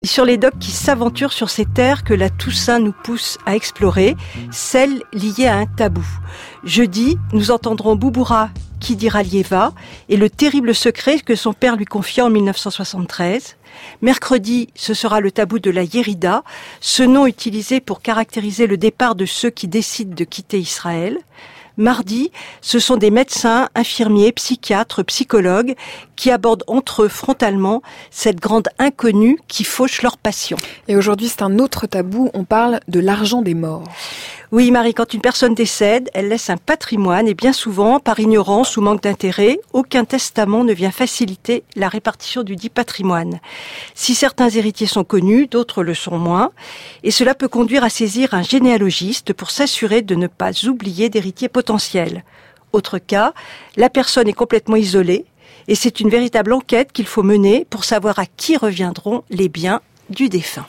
Sur les docs qui s'aventurent sur ces terres que la Toussaint nous pousse à explorer, celles liées à un tabou. Jeudi, nous entendrons Bouboura qui dira Liéva et le terrible secret que son père lui confia en 1973. Mercredi, ce sera le tabou de la Yérida, ce nom utilisé pour caractériser le départ de ceux qui décident de quitter Israël. Mardi, ce sont des médecins, infirmiers, psychiatres, psychologues qui abordent entre eux frontalement cette grande inconnue qui fauche leurs patients. Et aujourd'hui, c'est un autre tabou, on parle de l'argent des morts. Oui, Marie, quand une personne décède, elle laisse un patrimoine et bien souvent, par ignorance ou manque d'intérêt, aucun testament ne vient faciliter la répartition du dit patrimoine. Si certains héritiers sont connus, d'autres le sont moins, et cela peut conduire à saisir un généalogiste pour s'assurer de ne pas oublier d'héritiers potentiels. Autre cas, la personne est complètement isolée et c'est une véritable enquête qu'il faut mener pour savoir à qui reviendront les biens du défunt.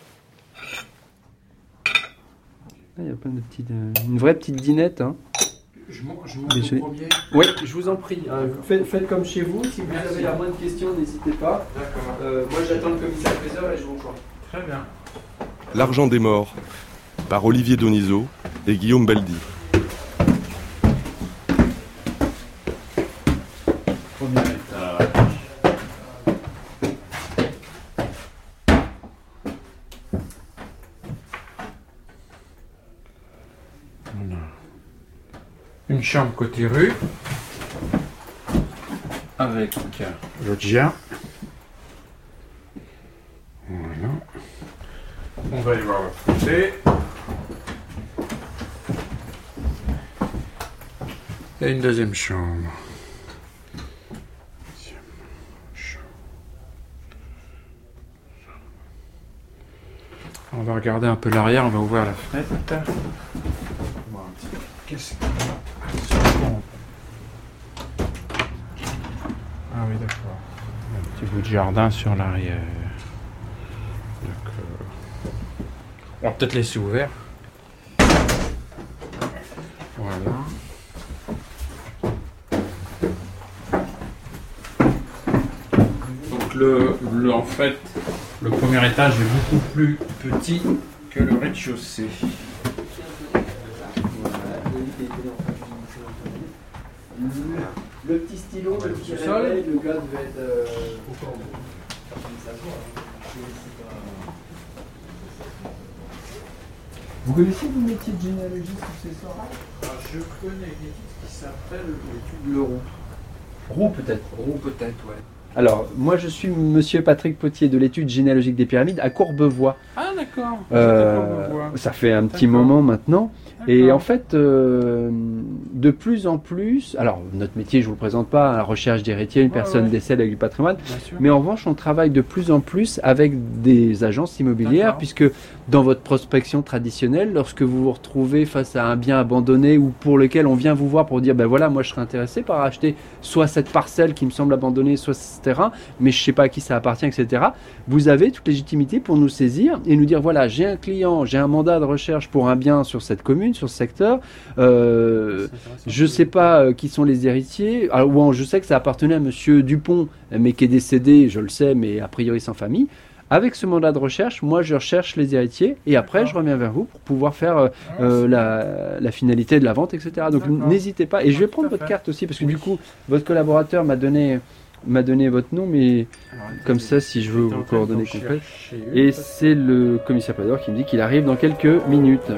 Il y a plein de petites, une vraie petite dînette. Hein. Je monte le premier. Oui, je vous en prie. Faites comme chez vous. Si vous avez la moindre question, n'hésitez pas. D'accord. Moi, j'attends le commissaire priseur et je vous rejoins. Très bien. L'argent des morts, par Olivier Donizeau et Guillaume Baldi. Premier étage. Une chambre côté rue avec loggia. Voilà. On va aller voir l'autre côté. Et une deuxième chambre. On va regarder un peu l'arrière, on va ouvrir la fenêtre. Voir un petit peu. Qu'est-ce qu'il y a sur le pont. Ah oui, d'accord. Un petit bout de jardin sur l'arrière. D'accord. On va peut-être laisser ouvert. Voilà. Donc en fait, le premier étage est beaucoup plus petit que le rez-de-chaussée. Le petit stylo, le petit réveil, le gars devait être... Vous connaissez le métier de généalogiste successoral ? Je connais une étude qui s'appelle l'étude Le Roux peut-être. Roux peut-être, ouais. Alors, moi je suis monsieur Patrick Potier de l'étude généalogique des pyramides à Courbevoie. Ah d'accord. Ça fait un petit moment maintenant. Et en fait, de plus en plus, alors notre métier, je vous le présente pas, la recherche d'héritiers, une personne décède avec du patrimoine, mais en revanche, on travaille de plus en plus avec des agences immobilières, puisque dans votre prospection traditionnelle, lorsque vous vous retrouvez face à un bien abandonné ou pour lequel on vient vous voir pour dire, ben voilà, moi je serais intéressé par acheter soit cette parcelle qui me semble abandonnée, soit ce terrain, mais je sais pas à qui ça appartient, etc. Vous avez toute légitimité pour nous saisir et nous dire, voilà, j'ai un client, j'ai un mandat de recherche pour un bien sur cette commune, sur ce secteur, je sais pas qui sont les héritiers, alors, bon, je sais que ça appartenait à monsieur Dupont, mais qui est décédé, je le sais, mais a priori sans famille. Avec ce mandat de recherche, moi je recherche les héritiers et après je reviens vers vous pour pouvoir faire la finalité de la vente, etc. Donc n'hésitez pas. Et je vais prendre votre carte aussi parce que du coup, votre collaborateur m'a donné votre nom, mais comme ça, si je veux vos coordonnées complètes. Et c'est le commissaire priseur qui me dit qu'il arrive dans quelques minutes.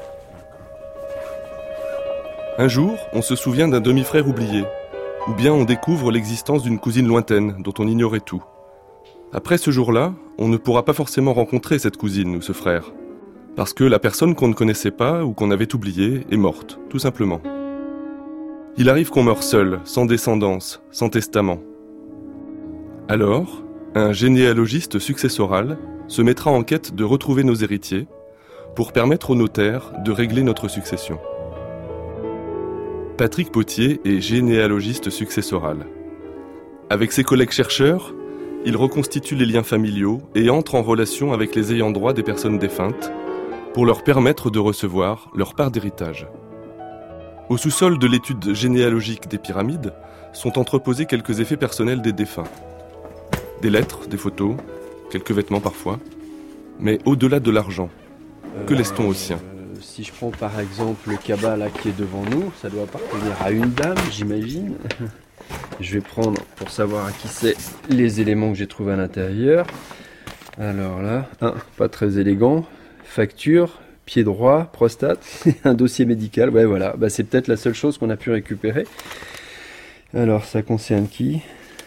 Un jour, on se souvient d'un demi-frère oublié, ou bien on découvre l'existence d'une cousine lointaine dont on ignorait tout. Après ce jour-là, on ne pourra pas forcément rencontrer cette cousine ou ce frère, parce que la personne qu'on ne connaissait pas ou qu'on avait oubliée est morte, tout simplement. Il arrive qu'on meure seul, sans descendance, sans testament. Alors, un généalogiste successoral se mettra en quête de retrouver nos héritiers pour permettre au notaire de régler notre succession. Patrick Potier est généalogiste successoral. Avec ses collègues chercheurs, il reconstitue les liens familiaux et entre en relation avec les ayants droit des personnes défuntes pour leur permettre de recevoir leur part d'héritage. Au sous-sol de l'étude généalogique des pyramides sont entreposés quelques effets personnels des défunts. Des lettres, des photos, quelques vêtements parfois. Mais au-delà de l'argent, que laisse-t-on aux siens ? Si je prends par exemple le cabas là qui est devant nous, ça doit appartenir à une dame, j'imagine. Je vais prendre, pour savoir à qui c'est, les éléments que j'ai trouvés à l'intérieur. Alors là, pas très élégant. Facture, pied droit, prostate, un dossier médical. Ouais, voilà. C'est peut-être la seule chose qu'on a pu récupérer. Alors, ça concerne qui ?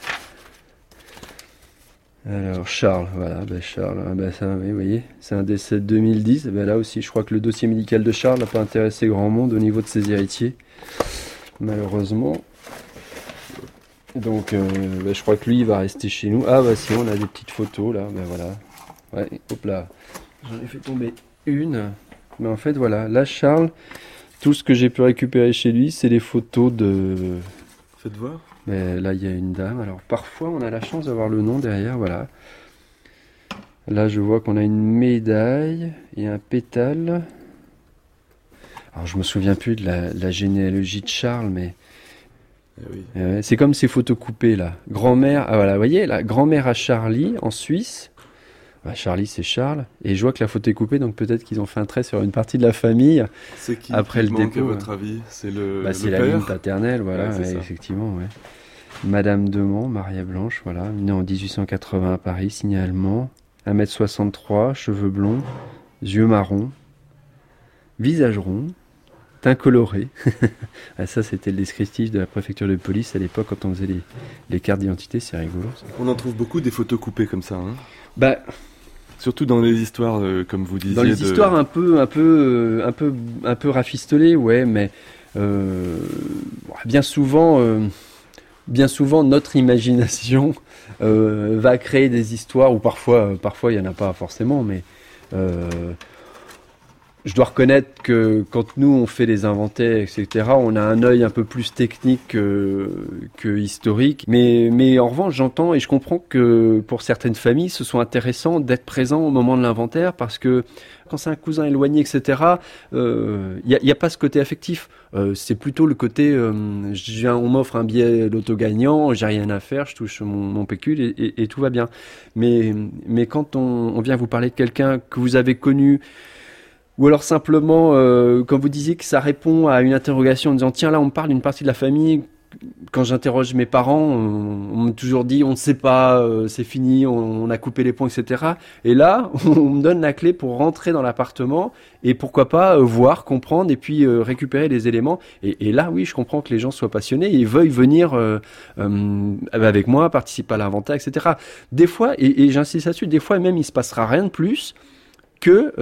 Alors, Charles, voilà. Charles, ça, vous voyez, c'est un décès de 2010. Là aussi, je crois que le dossier médical de Charles n'a pas intéressé grand monde au niveau de ses héritiers. Malheureusement. Donc, je crois que lui, il va rester chez nous. Si, on a des petites photos, là. Voilà. Ouais, hop là. J'en ai fait tomber une. Mais en fait, voilà. Là, Charles, tout ce que j'ai pu récupérer chez lui, c'est les photos de... Faites voir. Mais là, il y a une dame. Alors, parfois, on a la chance d'avoir le nom derrière, voilà. Là, je vois qu'on a une médaille et un pétale. Alors, je me souviens plus de la généalogie de Charles, mais... Oui. C'est comme ces photos coupées là. Grand-mère, voilà, vous voyez, la grand-mère à Charlie en Suisse. Charlie c'est Charles. Et je vois que la photo est coupée, donc peut-être qu'ils ont fait un trait sur une partie de la famille. C'est qui après le manque dépôt, à votre avis ? C'est c'est le la père ligne paternelle, voilà, effectivement. Ouais. Madame Demont, Maria Blanche, voilà, née en 1880 à Paris, signée allemand, 1m63, cheveux blonds, yeux marrons, visage rond. Teint coloré. Ça, c'était le descriptif de la préfecture de police à l'époque quand on faisait les cartes d'identité. C'est rigolo. Ça. On en trouve beaucoup des photos coupées comme ça. Surtout dans les histoires, comme vous disiez. Dans les histoires un peu rafistolées, ouais, mais bien souvent, notre imagination va créer des histoires où parfois, il y en a pas forcément, mais je dois reconnaître que quand nous on fait les inventaires, etc., on a un œil un peu plus technique que historique. Mais en revanche, j'entends et je comprends que pour certaines familles, ce soit intéressant d'être présent au moment de l'inventaire parce que quand c'est un cousin éloigné, etc., y a pas ce côté affectif. C'est plutôt le côté, on m'offre un billet loto gagnant, j'ai rien à faire, je touche mon pécule et tout va bien. Mais quand on vient vous parler de quelqu'un que vous avez connu, ou alors simplement, quand vous disiez que ça répond à une interrogation en disant « Tiens, là, on me parle d'une partie de la famille. » Quand j'interroge mes parents, on m'a toujours dit « On ne sait pas, c'est fini, on a coupé les ponts, etc. » Et là, on me donne la clé pour rentrer dans l'appartement et pourquoi pas voir, comprendre et puis récupérer les éléments. Et là, oui, je comprends que les gens soient passionnés et veuillent venir avec moi, participer à l'inventaire, etc. Des fois, et j'insiste là-dessus, des fois même, il ne se passera rien de plus que,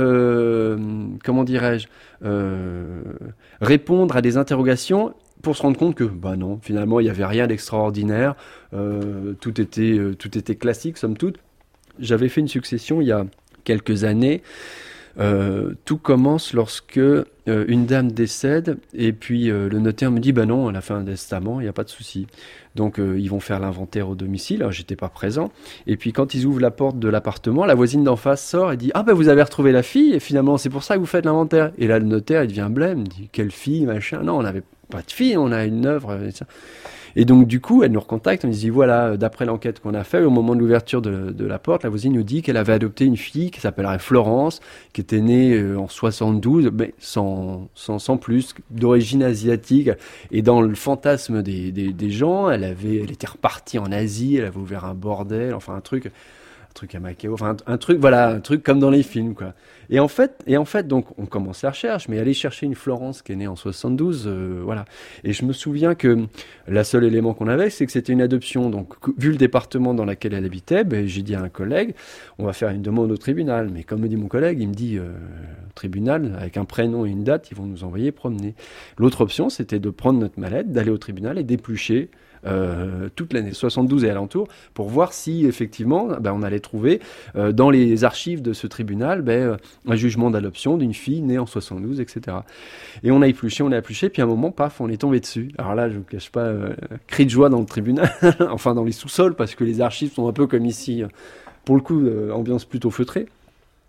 répondre à des interrogations pour se rendre compte que, non, finalement, il n'y avait rien d'extraordinaire, tout était classique, somme toute. J'avais fait une succession il y a quelques années. Tout commence lorsque une dame décède et puis le notaire me dit non, elle a fait un testament, il n'y a pas de souci. Donc ils vont faire l'inventaire au domicile. Alors j'étais pas présent. Et puis quand ils ouvrent la porte de l'appartement, la voisine d'en face sort et dit vous avez retrouvé la fille et finalement c'est pour ça que vous faites l'inventaire. Et là le notaire il devient blême, il dit quelle fille machin. Non, on n'avait pas de fille, on a une œuvre. Et donc du coup, elle nous recontacte, on nous dit voilà, d'après l'enquête qu'on a fait, au moment de l'ouverture de la porte, la voisine nous dit qu'elle avait adopté une fille qui s'appellerait Florence, qui était née en 72, mais sans plus, d'origine asiatique. Et dans le fantasme des gens, elle était repartie en Asie, elle avait ouvert un bordel, enfin un truc à Macao, enfin un truc comme dans les films, quoi. Et en fait, donc, on commence la recherche, mais aller chercher une Florence qui est née en 72, voilà. Et je me souviens que la seule élément qu'on avait, c'est que c'était une adoption. Donc, vu le département dans lequel elle habitait, j'ai dit à un collègue, on va faire une demande au tribunal. Mais comme me dit mon collègue, il me dit, tribunal, avec un prénom et une date, ils vont nous envoyer promener. L'autre option, c'était de prendre notre mallette, d'aller au tribunal et d'éplucher toute l'année 72 et alentour pour voir si effectivement on allait trouver dans les archives de ce tribunal un jugement d'adoption d'une fille née en 72, etc. Et on a épluché, puis à un moment, paf, on est tombé dessus. Alors là, je ne vous cache pas, cri de joie dans le tribunal, enfin dans les sous-sols, parce que les archives sont un peu comme ici, pour le coup, ambiance plutôt feutrée.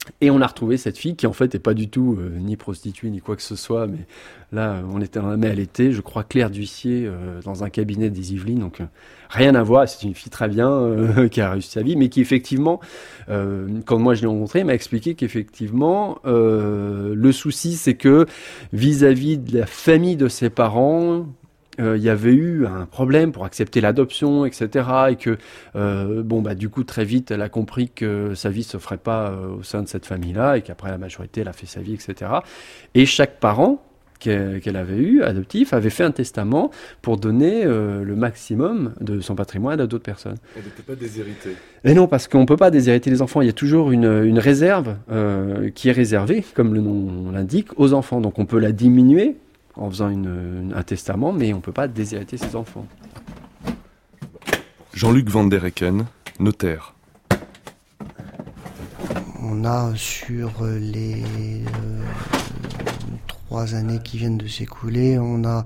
Et on a retrouvé cette fille qui en fait n'est pas du tout ni prostituée ni quoi que ce soit, mais là elle était, je crois, clerc d'huissier dans un cabinet des Yvelines, donc rien à voir. C'est une fille très bien qui a réussi sa vie, mais qui effectivement, quand moi je l'ai rencontrée, m'a expliqué qu'effectivement le souci c'est que vis-à-vis de la famille de ses parents, il y avait eu un problème pour accepter l'adoption, etc. Et que, du coup, très vite, elle a compris que sa vie se ferait pas au sein de cette famille-là, et qu'après la majorité, elle a fait sa vie, etc. Et chaque parent qu'elle avait eu, adoptif, avait fait un testament pour donner le maximum de son patrimoine à d'autres personnes. Elle n'était pas déshéritée. Et non, parce qu'on ne peut pas déshériter les enfants. Il y a toujours une réserve qui est réservée, comme le nom l'indique, aux enfants. Donc on peut la diminuer en faisant un testament, mais on ne peut pas déshériter ses enfants. Jean-Luc Van der Hecken, notaire. On a sur les 3 années qui viennent de s'écouler, on a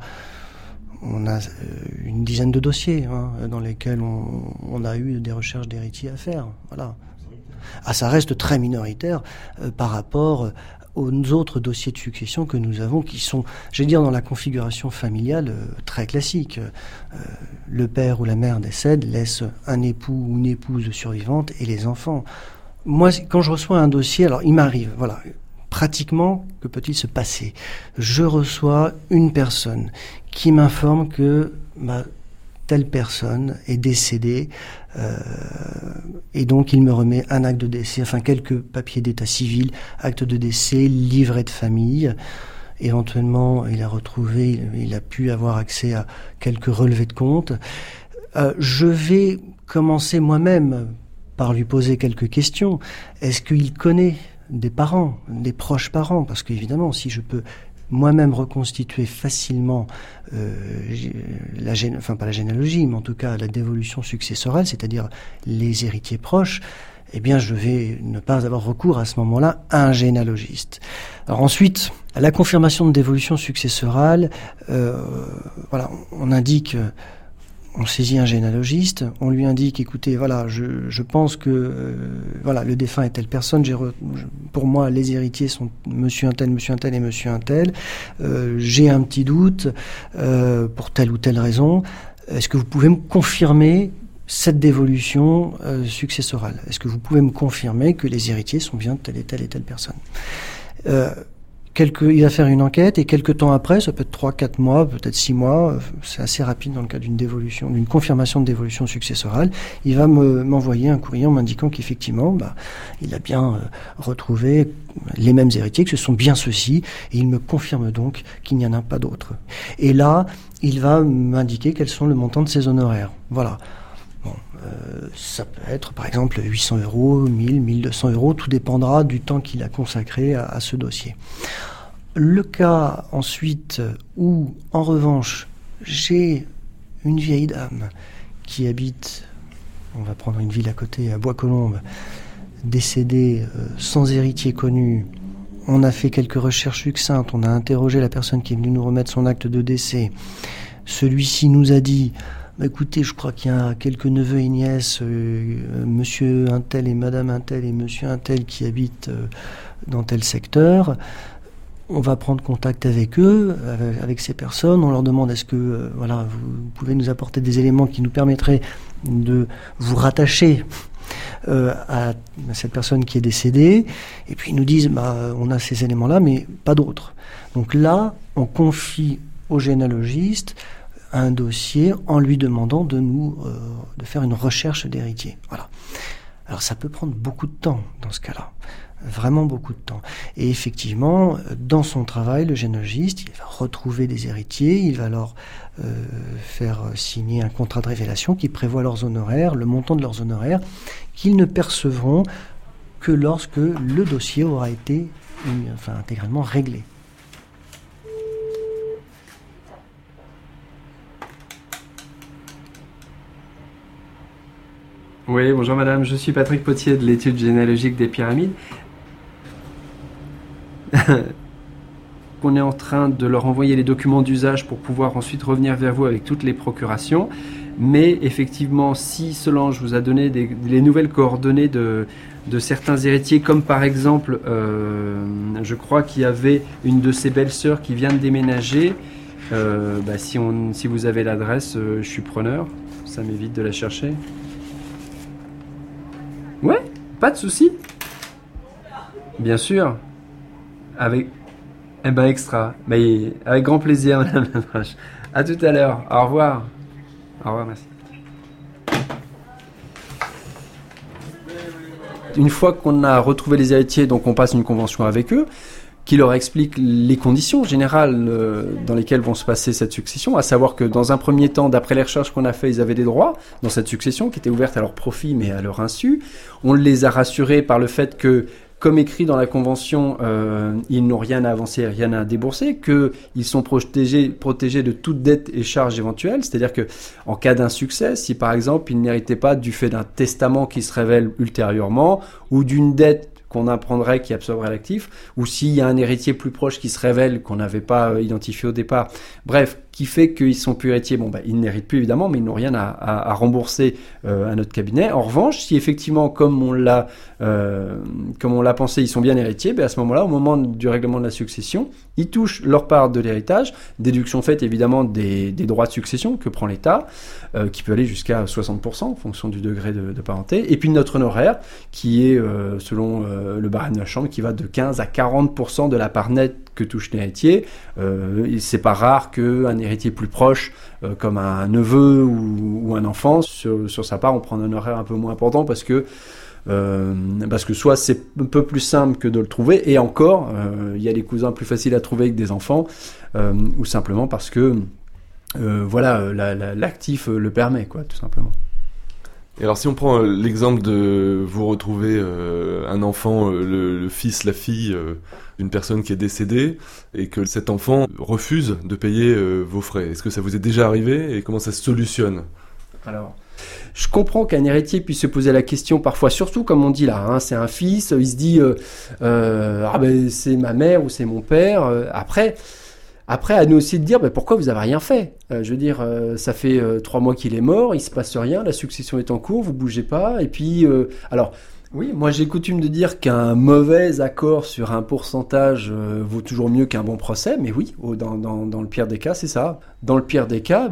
une dizaine de dossiers dans lesquels on a eu des recherches d'héritiers à faire. Voilà. Ça reste très minoritaire par rapport aux autres dossiers de succession que nous avons, qui sont, dans la configuration familiale très classique. Le père ou la mère décède, laisse un époux ou une épouse survivante et les enfants. Moi, quand je reçois un dossier, alors il m'arrive, pratiquement, que peut-il se passer ? Je reçois une personne qui m'informe que telle personne est décédée, et donc il me remet un acte de décès, quelques papiers d'état civil, acte de décès, livret de famille. Éventuellement, il a pu avoir accès à quelques relevés de compte. Je vais commencer moi-même par lui poser quelques questions. Est-ce qu'il connaît des parents, des proches parents ? Parce qu'évidemment, si je peux moi-même reconstituer facilement pas la généalogie, mais en tout cas la dévolution successorale, c'est-à-dire les héritiers proches, je vais ne pas avoir recours à ce moment-là à un généalogiste. Alors ensuite, à la confirmation de dévolution successorale, on indique... On saisit un généalogiste, on lui indique, écoutez, je pense que le défunt est telle personne, pour moi les héritiers sont monsieur un tel et monsieur un tel, j'ai un petit doute pour telle ou telle raison, est-ce que vous pouvez me confirmer cette dévolution successorale ? Est-ce que vous pouvez me confirmer que les héritiers sont bien telle et telle personne ? Il va faire une enquête et quelques temps après, ça peut être 3-4 mois, peut-être 6 mois, c'est assez rapide dans le cas d'une confirmation de dévolution successorale, il va m'envoyer un courrier en m'indiquant qu'effectivement, il a bien retrouvé les mêmes héritiers, que ce sont bien ceux-ci, et il me confirme donc qu'il n'y en a pas d'autres. Et là, il va m'indiquer quels sont le montant de ses honoraires. Voilà. Ça peut être par exemple 800 €, 1000, 1200 €, tout dépendra du temps qu'il a consacré à ce dossier. Le cas ensuite où, en revanche, j'ai une vieille dame qui habite, on va prendre une ville à côté, à Bois-Colombes, décédée sans héritier connu. On a fait quelques recherches succinctes, on a interrogé la personne qui est venue nous remettre son acte de décès. Celui-ci nous a dit... écoutez, je crois qu'il y a quelques neveux et nièces, monsieur un tel et madame un tel et monsieur un tel qui habitent dans tel secteur. On va prendre contact avec eux, avec ces personnes. On leur demande est-ce que vous pouvez nous apporter des éléments qui nous permettraient de vous rattacher à cette personne qui est décédée. Et puis ils nous disent on a ces éléments-là, mais pas d'autres. Donc là, on confie au généalogiste un dossier en lui demandant de faire une recherche d'héritier. Voilà. Alors ça peut prendre beaucoup de temps dans ce cas-là, vraiment beaucoup de temps. Et effectivement, dans son travail, le généalogiste, il va retrouver des héritiers, il va leur faire signer un contrat de révélation qui prévoit leurs honoraires, le montant de leurs honoraires, qu'ils ne percevront que lorsque le dossier aura été intégralement réglé. Oui, bonjour madame, je suis Patrick Potier de l'étude généalogique des pyramides. On est en train de leur envoyer les documents d'usage pour pouvoir ensuite revenir vers vous avec toutes les procurations. Mais effectivement, si Solange vous a donné les nouvelles coordonnées de certains héritiers, comme par exemple, je crois qu'il y avait une de ses belles-sœurs qui vient de déménager, si vous avez l'adresse, je suis preneur. Ça m'évite de la chercher. Ouais, pas de souci. Bien sûr. Extra. Mais avec grand plaisir, Madame Labrache. À tout à l'heure. Au revoir. Au revoir, merci. Une fois qu'on a retrouvé les héritiers, donc on passe une convention avec eux, qui leur explique les conditions générales dans lesquelles vont se passer cette succession, à savoir que dans un premier temps, d'après les recherches qu'on a fait, ils avaient des droits dans cette succession qui était ouverte à leur profit mais à leur insu. On les a rassurés par le fait que, comme écrit dans la convention, ils n'ont rien à avancer, rien à débourser, qu'ils sont protégés de toute dette et charge éventuelle. C'est-à-dire que, en cas d'insuccès, si par exemple ils n'héritaient pas du fait d'un testament qui se révèle ultérieurement ou d'une dette qu'on apprendrait qui absorberait l'actif, ou s'il y a un héritier plus proche qui se révèle qu'on n'avait pas identifié au départ, bref, qui fait qu'ils sont plus héritiers, ils n'héritent plus évidemment, mais ils n'ont rien à rembourser à notre cabinet. En revanche, si effectivement, comme on l'a pensé, ils sont bien héritiers, à ce moment-là, au moment du règlement de la succession, ils touchent leur part de l'héritage, déduction faite évidemment des droits de succession que prend l'État, qui peut aller jusqu'à 60% en fonction du degré de parenté, et puis notre honoraire, qui est, selon le barème de la Chambre, qui va de 15 à 40% de la part nette que touche l'héritier. C'est pas rare qu'un héritier plus proche, comme un neveu ou un enfant, sur sa part, on prend un honoraire un peu moins important parce que soit c'est un peu plus simple que de le trouver, et encore, il y a des cousins plus faciles à trouver que des enfants, ou simplement parce que l'actif le permet, quoi, tout simplement. Et alors si on prend l'exemple de vous retrouver un enfant, le fils, la fille d'une personne qui est décédée, et que cet enfant refuse de payer vos frais, est-ce que ça vous est déjà arrivé et comment ça se solutionne ? Alors, je comprends qu'un héritier puisse se poser la question parfois, surtout comme on dit là, c'est un fils, il se dit c'est ma mère ou c'est mon père. Après, à nous aussi de dire pourquoi vous avez rien fait. Ça fait 3 mois qu'il est mort, il se passe rien, la succession est en cours, vous bougez pas. Et puis, oui, moi j'ai coutume de dire qu'un mauvais accord sur un pourcentage vaut toujours mieux qu'un bon procès, mais oui, dans le pire des cas, c'est ça. Dans le pire des cas,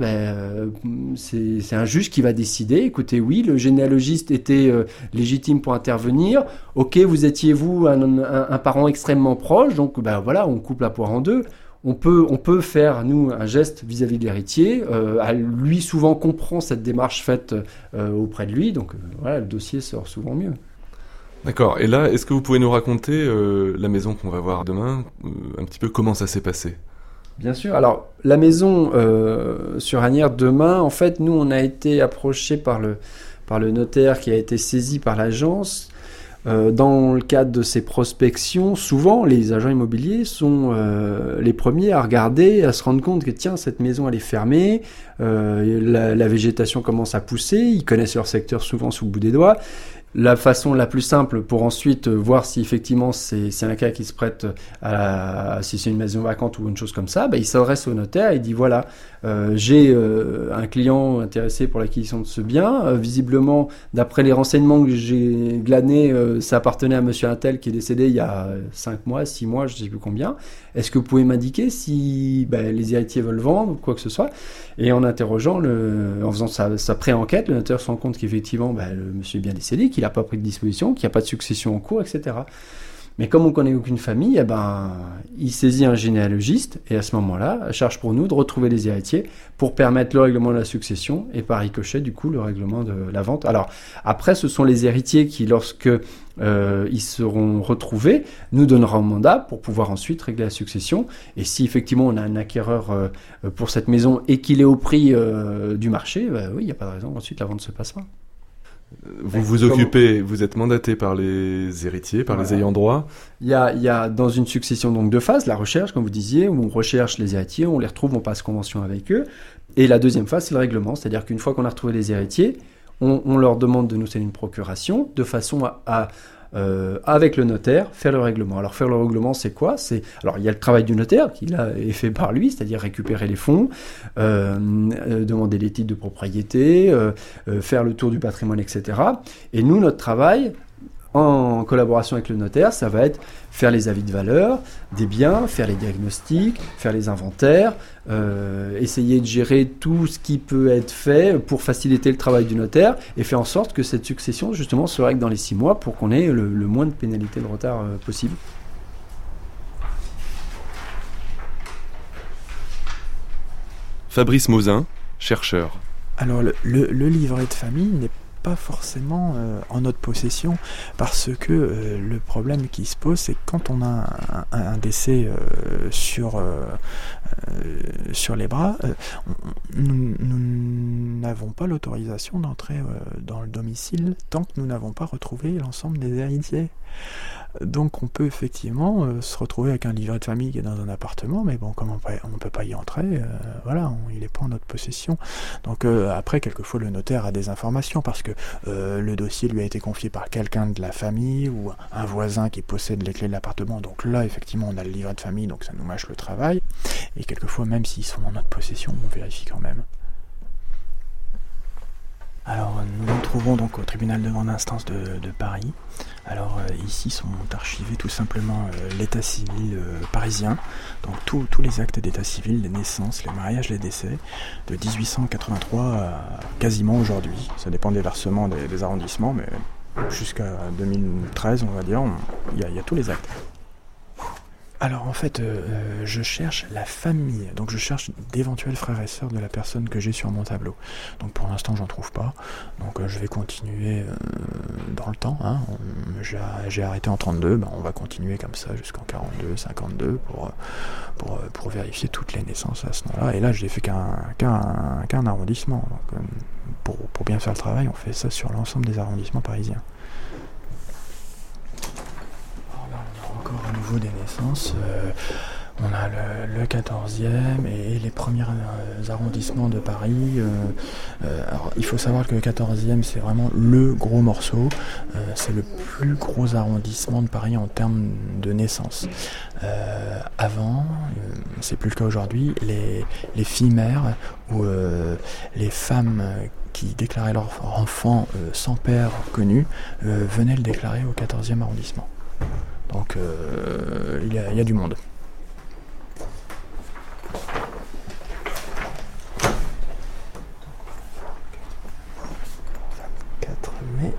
c'est un juge qui va décider. Écoutez, oui, le généalogiste était légitime pour intervenir. Ok, vous étiez vous un parent extrêmement proche, donc on coupe la poire en deux. On peut faire, nous, un geste vis-à-vis de l'héritier. Lui, souvent, comprend cette démarche faite auprès de lui. Donc, le dossier sort souvent mieux. D'accord. Et là, est-ce que vous pouvez nous raconter la maison qu'on va voir demain, un petit peu comment ça s'est passé ? Bien sûr. Alors, la maison sur Asnières demain, en fait, nous, on a été approchés par le notaire qui a été saisi par l'agence. Dans le cadre de ces prospections, souvent les agents immobiliers sont les premiers à regarder, à se rendre compte que tiens, cette maison elle est fermée, la végétation commence à pousser, ils connaissent leur secteur souvent sous le bout des doigts. La façon la plus simple pour ensuite voir si effectivement c'est un cas qui se prête si c'est une maison vacante ou une chose comme ça, il s'adresse au notaire et dit voilà, j'ai un client intéressé pour l'acquisition de ce bien, visiblement d'après les renseignements que j'ai glanés, ça appartenait à monsieur Untel qui est décédé il y a 5 mois, 6 mois, je ne sais plus combien. Est-ce que vous pouvez m'indiquer si les héritiers veulent vendre ou quoi que ce soit? Et en interrogeant, en faisant sa pré-enquête, le notaire se rend compte qu'effectivement le monsieur est bien décédé, qu'il n'a pas pris de disposition, qu'il n'y a pas de succession en cours, etc. Mais comme on ne connaît aucune famille, il saisit un généalogiste et à ce moment-là, charge pour nous de retrouver les héritiers pour permettre le règlement de la succession et par ricochet, du coup, le règlement de la vente. Alors, après, ce sont les héritiers qui, lorsque ils seront retrouvés, nous donneront un mandat pour pouvoir ensuite régler la succession. Et si effectivement on a un acquéreur pour cette maison et qu'il est au prix du marché, oui, il n'y a pas de raison qu'ensuite la vente se passe pas. Vous êtes mandaté par les héritiers, par les ayants droit. Il y a dans une succession donc 2 phases, la recherche, comme vous disiez, où on recherche les héritiers, on les retrouve, on passe convention avec eux. Et la deuxième phase, c'est le règlement, c'est-à-dire qu'une fois qu'on a retrouvé les héritiers, on leur demande de nous céder une procuration de façon à avec le notaire, faire le règlement. Alors faire le règlement, c'est quoi ? Alors il y a le travail du notaire qui là est fait par lui, c'est-à-dire récupérer les fonds, demander les titres de propriété, faire le tour du patrimoine, etc. Et nous, notre travail, en collaboration avec le notaire, ça va être faire les avis de valeur des biens, faire les diagnostics, faire les inventaires, essayer de gérer tout ce qui peut être fait pour faciliter le travail du notaire et faire en sorte que cette succession justement se règle dans les 6 mois pour qu'on ait le moins de pénalités de retard possible. Fabrice Mauzin, chercheur. Alors le livret de famille n'est pas forcément en notre possession parce que le problème qui se pose, c'est que quand on a un décès sur les bras, nous n'avons pas l'autorisation d'entrer dans le domicile tant que nous n'avons pas retrouvé l'ensemble des héritiers. Donc on peut effectivement se retrouver avec un livret de famille qui est dans un appartement, mais bon, comme on ne peut pas y entrer, il n'est pas en notre possession. Donc après, quelquefois, le notaire a des informations parce que le dossier lui a été confié par quelqu'un de la famille ou un voisin qui possède les clés de l'appartement. Donc là, effectivement, on a le livret de famille, donc ça nous mâche le travail. Et quelquefois, même s'ils sont en notre possession, on vérifie quand même. Alors, nous nous trouvons donc au tribunal de grande instance de Paris. Alors, ici sont archivés tout simplement l'état civil parisien. Donc, tous les actes d'état civil, les naissances, les mariages, les décès, de 1883 à quasiment aujourd'hui. Ça dépend des versements des arrondissements, mais jusqu'à 2013, on va dire, il y a tous les actes. Alors en fait, je cherche la famille, donc je cherche d'éventuels frères et sœurs de la personne que j'ai sur mon tableau. Donc pour l'instant, j'en trouve pas, donc je vais continuer dans le temps. J'ai arrêté en 32, on va continuer comme ça jusqu'en 42, 52 pour vérifier toutes les naissances à ce moment-là. Et là, j'ai fait qu'un arrondissement. Donc, pour bien faire le travail, on fait ça sur l'ensemble des arrondissements parisiens. Encore à nouveau des naissances, on a le 14e et les premiers arrondissements de Paris. Alors, il faut savoir que le 14e, c'est vraiment le gros morceau, c'est le plus gros arrondissement de Paris en termes de naissance. Avant, c'est plus le cas aujourd'hui, les filles mères ou les femmes qui déclaraient leur enfant sans père connu venaient le déclarer au 14e arrondissement. Donc il y a du monde. 24 mai.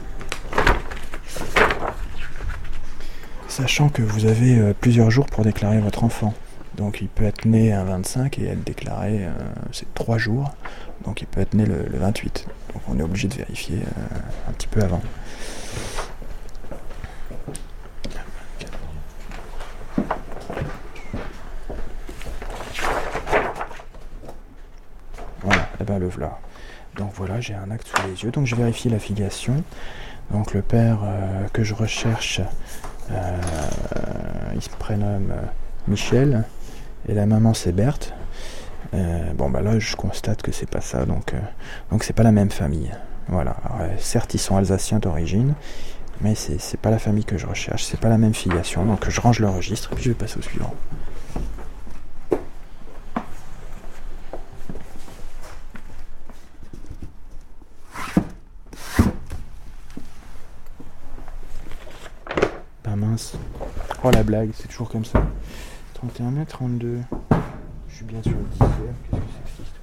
Sachant que vous avez plusieurs jours pour déclarer votre enfant. Donc il peut être né un 25 et être déclaré, c'est 3 jours. Donc il peut être né le 28. Donc on est obligé de vérifier un petit peu avant. Voilà, et ben le voilà. Donc voilà, j'ai un acte sous les yeux. Donc je vérifie la filiation. Donc le père que je recherche, il se prénomme Michel et la maman c'est Berthe. Là je constate que c'est pas ça, donc c'est pas la même famille. Voilà. Alors, certes ils sont alsaciens d'origine, mais c'est pas la famille que je recherche, c'est pas la même filiation. Donc je range le registre et puis je vais passer au suivant. Mince. Oh la blague, c'est toujours comme ça. 31 mai, 32. Je suis bien sur le 10. Qu'est-ce que c'est que cette histoire ?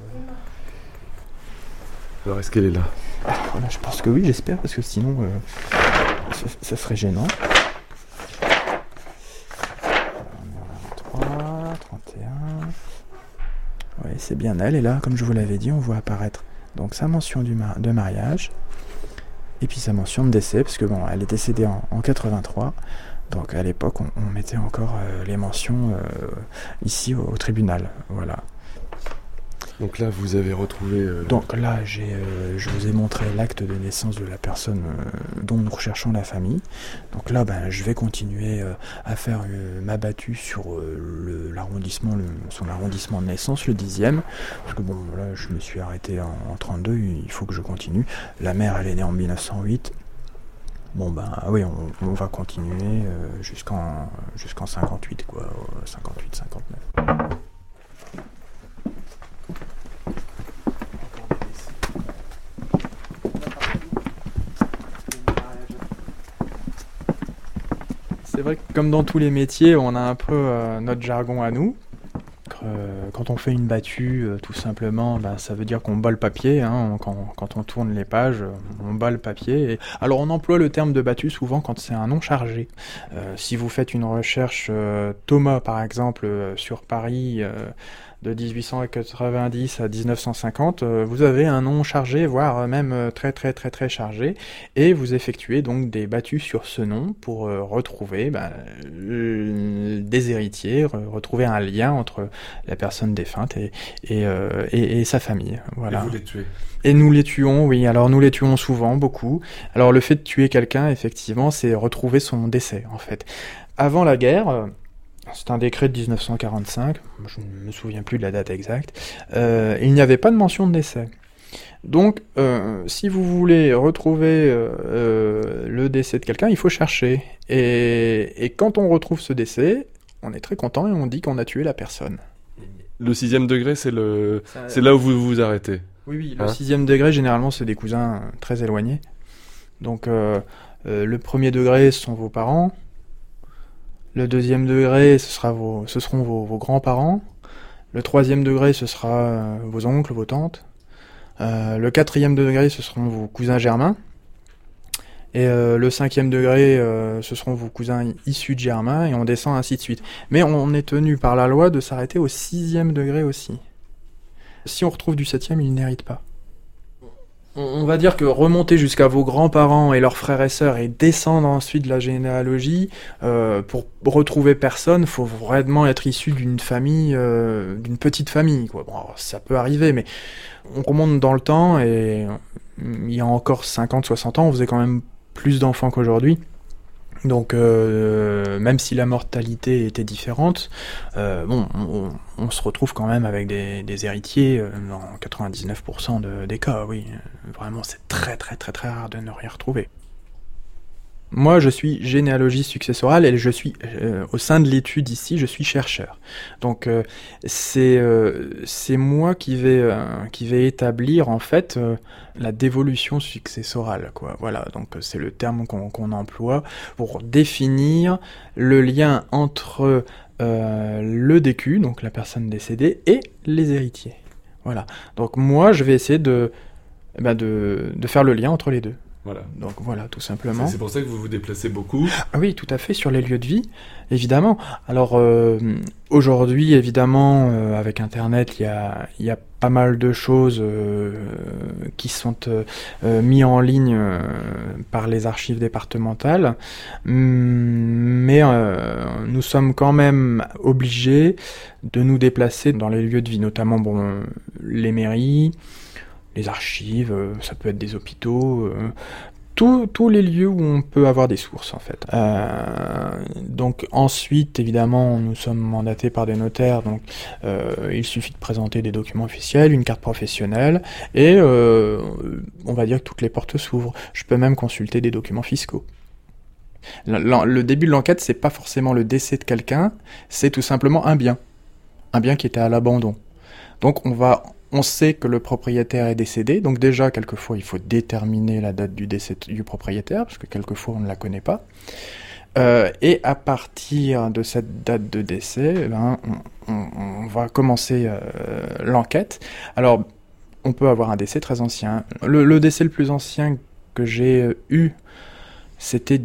Alors est-ce qu'elle est là ? Voilà, je pense que oui, j'espère, parce que sinon ça serait gênant. On est en 23, 31. Oui, c'est bien elle. Et là, comme je vous l'avais dit, on voit apparaître donc sa mention de mariage. Et puis sa mention de décès, parce que elle est décédée en 83, donc à l'époque on mettait encore les mentions ici au tribunal, voilà. Donc là vous avez retrouvé... Donc là je vous ai montré l'acte de naissance de la personne dont nous recherchons la famille. Donc là je vais continuer à faire ma battue sur son arrondissement de naissance, le 10e, parce que là je me suis arrêté en 32, il faut que je continue. La mère elle est née en 1908, Bon oui, on va continuer jusqu'en 58 quoi, 58, 59. C'est vrai que comme dans tous les métiers, on a un peu notre jargon à nous. Quand on fait une battue, tout simplement, ça veut dire qu'on bat le papier. Hein. Quand on tourne les pages, on bat le papier. Et... Alors on emploie le terme de battue souvent quand c'est un nom chargé. Si vous faites une recherche Thomas, par exemple, sur Paris... de 1890 à 1950, vous avez un nom chargé, voire même très très très très chargé, et vous effectuez donc des battues sur ce nom pour retrouver des héritiers, retrouver un lien entre la personne défunte et sa famille. Voilà. Et vous les tuez. Et nous les tuons, oui. Alors nous les tuons souvent, beaucoup. Alors le fait de tuer quelqu'un, effectivement, c'est retrouver son décès, en fait. Avant la guerre... C'est un décret de 1945, je ne me souviens plus de la date exacte, il n'y avait pas de mention de décès. Donc, si vous voulez retrouver le décès de quelqu'un, il faut chercher. Et quand on retrouve ce décès, on est très content et on dit qu'on a tué la personne. Le 6e degré, c'est là où vous vous arrêtez. Oui, le 6e degré, généralement, c'est des cousins très éloignés. Donc, le 1er degré, ce sont vos parents. Le 2e degré, ce seront vos grands-parents. Le 3e degré, ce sera vos oncles, vos tantes. Le 4e degré, ce seront vos cousins germains. Et le 5e degré, ce seront vos cousins issus de germains, et on descend ainsi de suite. Mais on est tenu par la loi de s'arrêter au 6e degré aussi. Si on retrouve du 7e, il n'hérite pas. On va dire que remonter jusqu'à vos grands-parents et leurs frères et sœurs et descendre ensuite de la généalogie, pour retrouver personne, faut vraiment être issu d'une famille, d'une petite famille, quoi. Bon, ça peut arriver, mais on remonte dans le temps et il y a encore 50, 60 ans, on faisait quand même plus d'enfants qu'aujourd'hui. Donc, même si la mortalité était différente, on se retrouve quand même avec des héritiers dans 99% des cas, oui. Vraiment, c'est très très très très rare de ne rien retrouver. Moi, je suis généalogie successorale et je suis, au sein de l'étude ici, je suis chercheur. Donc, c'est moi qui vais établir, en fait, la dévolution successorale, quoi. Voilà, donc c'est le terme qu'on emploie pour définir le lien entre le décu, donc la personne décédée, et les héritiers. Voilà. Donc, moi, je vais essayer de faire le lien entre les deux. Voilà. Donc voilà, tout simplement. C'est pour ça que vous vous déplacez beaucoup. Ah oui, tout à fait, sur les lieux de vie, évidemment. Alors aujourd'hui, évidemment, avec Internet, il y a pas mal de choses qui sont mises en ligne par les archives départementales, mais nous sommes quand même obligés de nous déplacer dans les lieux de vie, notamment les mairies, les archives, ça peut être des hôpitaux, tous les lieux où on peut avoir des sources, en fait. Donc ensuite, évidemment, nous sommes mandatés par des notaires, donc il suffit de présenter des documents officiels, une carte professionnelle, et on va dire que toutes les portes s'ouvrent. Je peux même consulter des documents fiscaux. Le début de l'enquête, c'est pas forcément le décès de quelqu'un, c'est tout simplement un bien qui était à l'abandon. Donc on sait que le propriétaire est décédé, donc déjà, quelquefois, il faut déterminer la date du décès du propriétaire, parce que quelquefois, on ne la connaît pas. Et à partir de cette date de décès, on va commencer l'enquête. Alors, on peut avoir un décès très ancien. Le décès le plus ancien que j'ai eu, c'était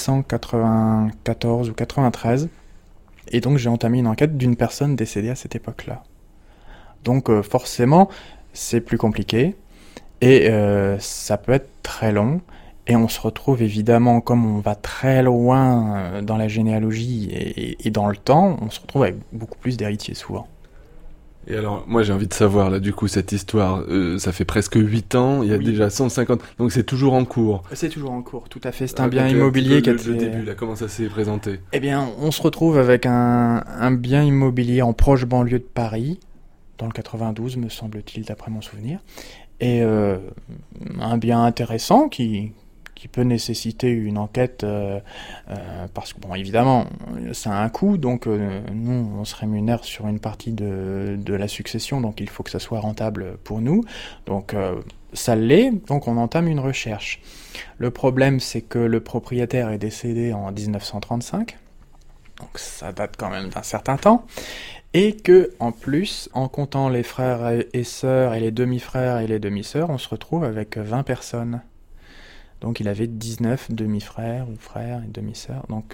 1894 ou 93. Et donc, j'ai entamé une enquête d'une personne décédée à cette époque-là. Donc forcément, c'est plus compliqué et ça peut être très long. Et on se retrouve évidemment, comme on va très loin dans la généalogie et dans le temps, on se retrouve avec beaucoup plus d'héritiers souvent. Et alors, moi j'ai envie de savoir, là, du coup, cette histoire, ça fait presque 8 ans, il y a déjà 150, donc c'est toujours en cours. C'est toujours en cours, tout à fait, c'est un bien immobilier qui a été... Le début, là, comment ça s'est présenté ? Eh bien, on se retrouve avec un bien immobilier en proche banlieue de Paris, dans le 92, me semble-t-il, d'après mon souvenir, et un bien intéressant qui qui peut nécessiter une enquête parce que, bon, évidemment, ça a un coût, donc nous, on se rémunère sur une partie de la succession, donc il faut que ça soit rentable pour nous. Donc, ça l'est, donc on entame une recherche. Le problème, c'est que le propriétaire est décédé en 1935, donc ça date quand même d'un certain temps, et que, en plus, en comptant les frères et sœurs et les demi-frères et les demi-sœurs, on se retrouve avec 20 personnes. Donc il avait 19 demi-frères ou frères et demi-sœurs. Donc,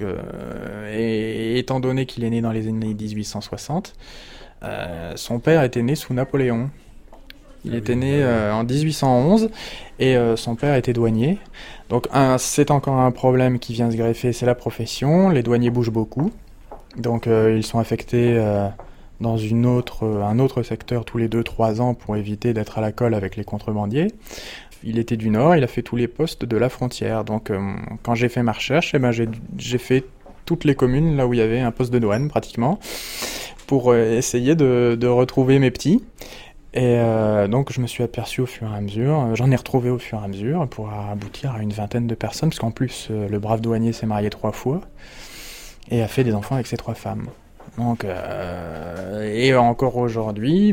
et étant donné qu'il est né dans les années 1860, son père était né sous Napoléon. Il était né en 1811 et son père était douanier. Donc c'est encore un problème qui vient se greffer, c'est la profession. Les douaniers bougent beaucoup. Donc ils sont affectés dans un autre secteur tous les 2-3 ans pour éviter d'être à la colle avec les contrebandiers. Il était du Nord, il a fait tous les postes de la frontière. Donc quand j'ai fait ma recherche, j'ai fait toutes les communes là où il y avait un poste de douane pratiquement pour essayer de retrouver mes petits. Et donc je me suis aperçu au fur et à mesure, j'en ai retrouvé au fur et à mesure pour aboutir à une vingtaine de personnes, parce qu'en plus le brave douanier s'est marié 3 fois et a fait des enfants avec ses 3 femmes. Donc, et encore aujourd'hui,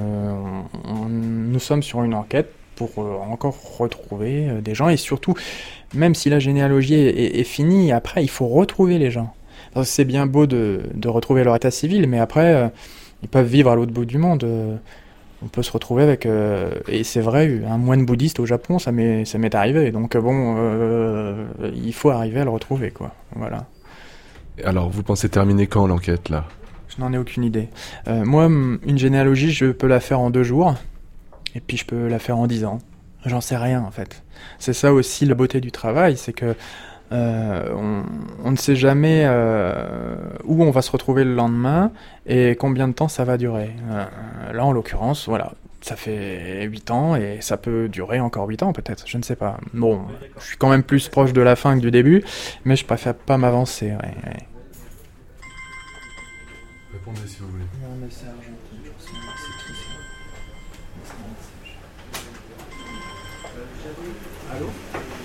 nous sommes sur une enquête pour encore retrouver des gens, et surtout, même si la généalogie est finie, après il faut retrouver les gens. Parce que c'est bien beau de retrouver leur état civil, mais après ils peuvent vivre à l'autre bout du monde. On peut se retrouver avec, et c'est vrai, un moine bouddhiste au Japon, ça m'est arrivé. Donc il faut arriver à le retrouver, quoi. Voilà. Alors, vous pensez terminer quand l'enquête, là ? Je n'en ai aucune idée. Moi, une généalogie, je peux la faire en 2 jours, et puis je peux la faire en 10 ans. J'en sais rien, en fait. C'est ça aussi la beauté du travail, c'est que on ne sait jamais où on va se retrouver le lendemain et combien de temps ça va durer. Là, en l'occurrence, voilà, ça fait 8 ans et ça peut durer encore 8 ans peut-être, je ne sais pas. Bon, je suis quand même plus proche de la fin que du début, mais je préfère pas m'avancer. Ouais. Répondez si vous voulez. Non, mais c'est argentin, c'est qui ça ? Allô ?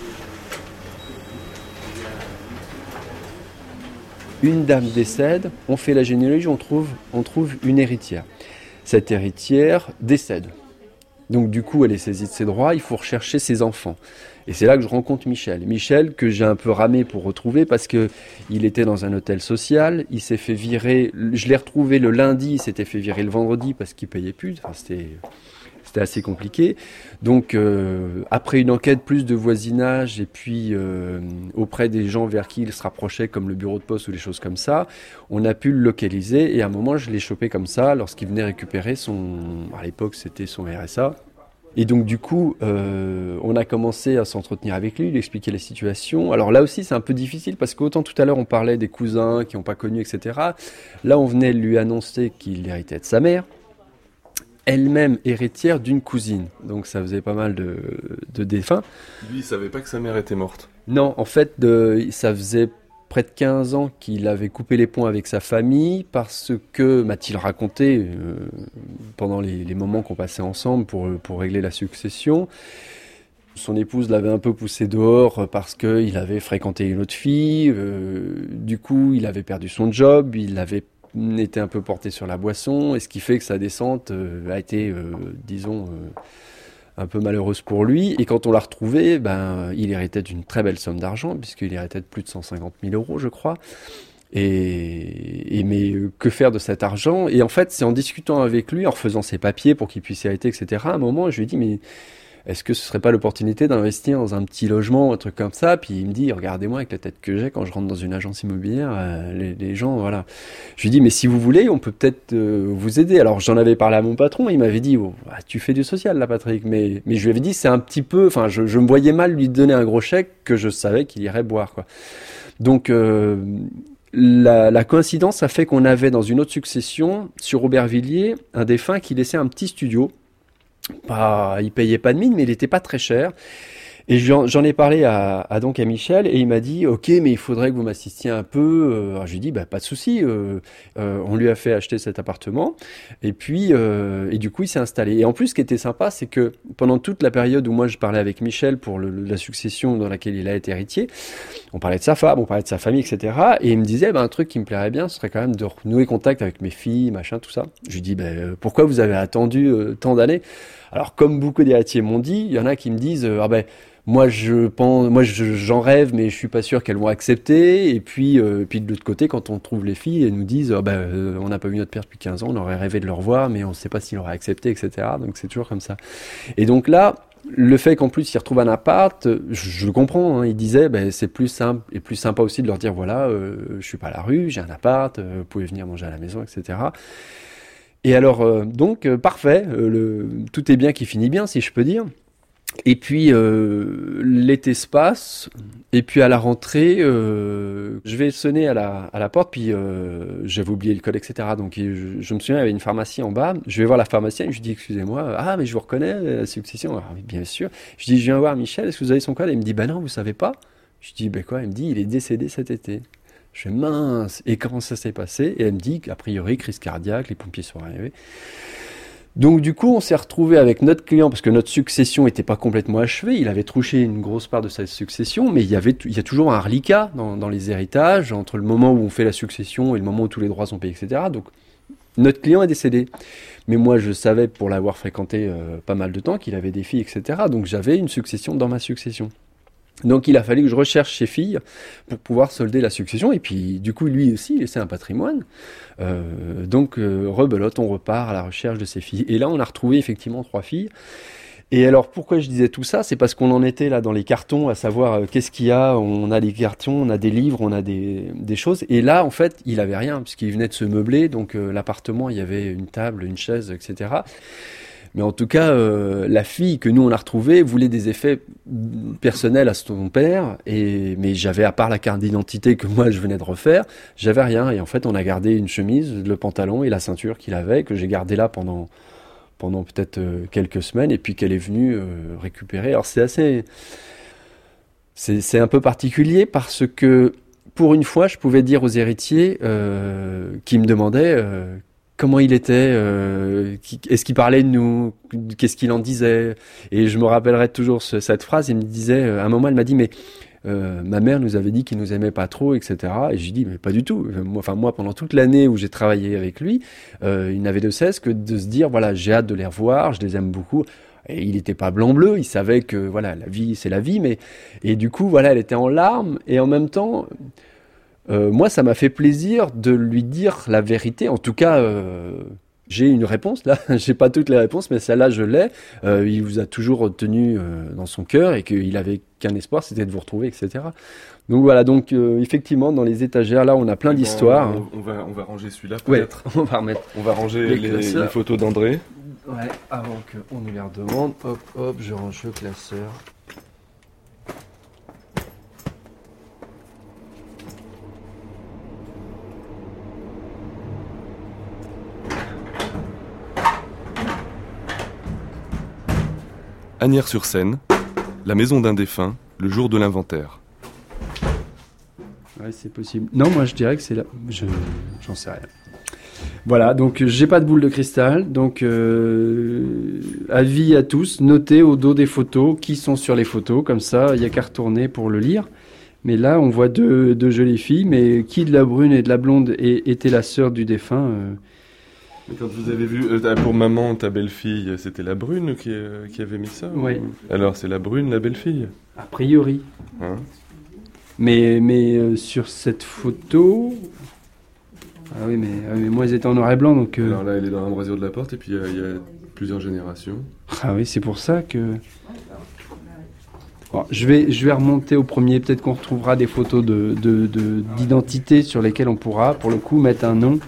Une dame décède, on fait la généalogie, on trouve une héritière. Cette héritière décède. Donc du coup, elle est saisie de ses droits, il faut rechercher ses enfants. Et c'est là que je rencontre Michel. Michel, que j'ai un peu ramé pour retrouver parce que il était dans un hôtel social, il s'est fait virer, je l'ai retrouvé le lundi, il s'était fait virer le vendredi parce qu'il payait plus, enfin, c'était assez compliqué. Donc après une enquête plus de voisinage et puis auprès des gens vers qui il se rapprochait comme le bureau de poste ou des choses comme ça, on a pu le localiser et à un moment je l'ai chopé comme ça lorsqu'il venait récupérer à l'époque c'était son RSA. Et donc du coup, on a commencé à s'entretenir avec lui, lui expliquer la situation. Alors là aussi, c'est un peu difficile parce qu'autant tout à l'heure, on parlait des cousins qui n'ont pas connu, etc. Là, on venait lui annoncer qu'il héritait de sa mère, elle-même héritière d'une cousine. Donc ça faisait pas mal de défunts. Lui, il savait pas que sa mère était morte. Non, en fait, ça faisait près de 15 ans qu'il avait coupé les ponts avec sa famille parce que, m'a-t-il raconté, pendant les moments qu'on passait ensemble pour régler la succession, son épouse l'avait un peu poussé dehors parce qu'il avait fréquenté une autre fille, du coup il avait perdu son job, il avait été un peu porté sur la boisson, et ce qui fait que sa descente a été, un peu malheureuse pour lui. Et quand on l'a retrouvé, il héritait d'une très belle somme d'argent, puisqu'il héritait de plus de 150 000 euros, je crois. Mais que faire de cet argent ? Et en fait, c'est en discutant avec lui, en refaisant ses papiers pour qu'il puisse hériter, etc. À un moment, je lui ai dit, mais est-ce que ce serait pas l'opportunité d'investir dans un petit logement, un truc comme ça ? Puis il me dit, regardez-moi avec la tête que j'ai quand je rentre dans une agence immobilière, les gens, voilà. Je lui dis, mais si vous voulez, on peut peut-être vous aider. Alors j'en avais parlé à mon patron, il m'avait dit, tu fais du social là, Patrick. Mais je lui avais dit, c'est un petit peu, enfin, je me voyais mal lui donner un gros chèque que je savais qu'il irait boire, quoi. Donc la coïncidence a fait qu'on avait dans une autre succession, sur Aubervilliers, un défunt qui laissait un petit studio. Il payait pas de mine, mais il était pas très cher. Et j'en ai parlé à Michel, et il m'a dit, ok, mais il faudrait que vous m'assistiez un peu. Alors je lui ai dit, pas de souci. On lui a fait acheter cet appartement, et puis et du coup il s'est installé. Et en plus, ce qui était sympa, c'est que pendant toute la période où moi je parlais avec Michel pour la succession dans laquelle il a été héritier, on parlait de sa femme, on parlait de sa famille, etc. Et il me disait, un truc qui me plairait bien, ce serait quand même de renouer contact avec mes filles, machin, tout ça. Je lui dis, pourquoi vous avez attendu tant d'années? Alors, comme beaucoup d'héritiers m'ont dit, il y en a qui me disent, moi j'en rêve, mais je suis pas sûr qu'elles vont accepter. Et puis de l'autre côté, quand on trouve les filles, elles nous disent, on n'a pas vu notre père depuis 15 ans, on aurait rêvé de le revoir, mais on ne sait pas s'il aurait accepté, etc. Donc c'est toujours comme ça. Et donc là, le fait qu'en plus ils retrouvent un appart, je le comprends. Il disait, c'est plus simple et plus sympa aussi de leur dire, voilà, je suis pas à la rue, j'ai un appart, vous pouvez venir manger à la maison, etc. Et alors, donc, parfait, tout est bien qui finit bien, si je peux dire. Et puis, l'été se passe, et puis à la rentrée, je vais sonner à la porte, puis j'avais oublié le code, etc. Donc, je me souviens, il y avait une pharmacie en bas. Je vais voir la pharmacienne, je lui dis, excusez-moi, mais je vous reconnais, la succession. Alors, bien sûr. Je dis, je viens voir Michel, est-ce que vous avez son code? Et il me dit, non, vous savez pas. Je dis, quoi? Il me dit, il est décédé cet été. Je fais mince, et comment ça s'est passé? Et elle me dit qu'a priori, crise cardiaque, les pompiers sont arrivés. Donc du coup, on s'est retrouvé avec notre client, parce que notre succession n'était pas complètement achevée, il avait touché une grosse part de sa succession, mais il y a toujours un reliquat dans les héritages, entre le moment où on fait la succession et le moment où tous les droits sont payés, etc. Donc notre client est décédé. Mais moi, je savais, pour l'avoir fréquenté pas mal de temps, qu'il avait des filles, etc. Donc j'avais une succession dans ma succession. Donc il a fallu que je recherche ses filles pour pouvoir solder la succession, et puis du coup lui aussi il laissait un patrimoine, donc rebelote, on repart à la recherche de ses filles, et là on a retrouvé effectivement 3 filles. Et alors pourquoi je disais tout ça, c'est parce qu'on en était là dans les cartons, à savoir qu'est-ce qu'il y a, on a des cartons, on a des livres, on a des choses, et là en fait il avait rien, puisqu'il venait de se meubler, donc l'appartement il y avait une table, une chaise, etc. Mais en tout cas, la fille que nous on a retrouvée voulait des effets personnels à son père, mais j'avais, à part la carte d'identité que moi je venais de refaire, j'avais rien. Et en fait, on a gardé une chemise, le pantalon et la ceinture qu'il avait, que j'ai gardé là pendant peut-être quelques semaines, et puis qu'elle est venue récupérer. Alors c'est un peu particulier, parce que pour une fois, je pouvais dire aux héritiers qui me demandaient comment il était, est-ce qu'il parlait de nous, qu'est-ce qu'il en disait. Et je me rappellerai toujours cette phrase. Il me disait, à un moment, elle m'a dit, mais ma mère nous avait dit qu'il nous aimait pas trop, etc. Et j'ai dit, mais pas du tout. Moi, pendant toute l'année où j'ai travaillé avec lui, il n'avait de cesse que de se dire, voilà, j'ai hâte de les revoir, je les aime beaucoup. Et il n'était pas blanc-bleu, il savait que, voilà, la vie, c'est la vie, mais, et du coup, voilà, elle était en larmes, et en même temps, moi, ça m'a fait plaisir de lui dire la vérité. En tout cas, j'ai une réponse là. J'ai pas toutes les réponses, mais celle-là, je l'ai. Il vous a toujours tenu dans son cœur, et qu'il avait qu'un espoir, c'était de vous retrouver, etc. Donc voilà. Donc effectivement, dans les étagères, là, on a plein d'histoires. On va ranger celui-là peut-être. Ouais, on va ranger les photos d'André. Ouais, avant qu'on nous les redemande. Hop, je range le classeur. Asnières-sur-Seine, la maison d'un défunt, le jour de l'inventaire. Ouais, c'est possible. Non, moi je dirais que c'est là. J'en sais rien. Voilà, donc j'ai pas de boule de cristal. Donc avis à tous, notez au dos des photos qui sont sur les photos, comme ça il n'y a qu'à retourner pour le lire. Mais là on voit deux jolies filles, mais qui de la brune et de la blonde était la sœur du défunt Mais quand vous avez vu, pour maman, ta belle-fille, c'était la brune qui avait mis ça? Oui. Alors c'est la brune, la belle-fille? A priori. Hein? Mais sur cette photo... Ah oui, mais moi, ils étaient en noir et blanc, donc... Alors là, elle est dans l'embrasure de la porte, et puis il y a plusieurs générations. Ah oui, c'est pour ça que... Bon, je vais remonter au premier, peut-être qu'on retrouvera des photos d'identité sur lesquelles on pourra, pour le coup, mettre un nom.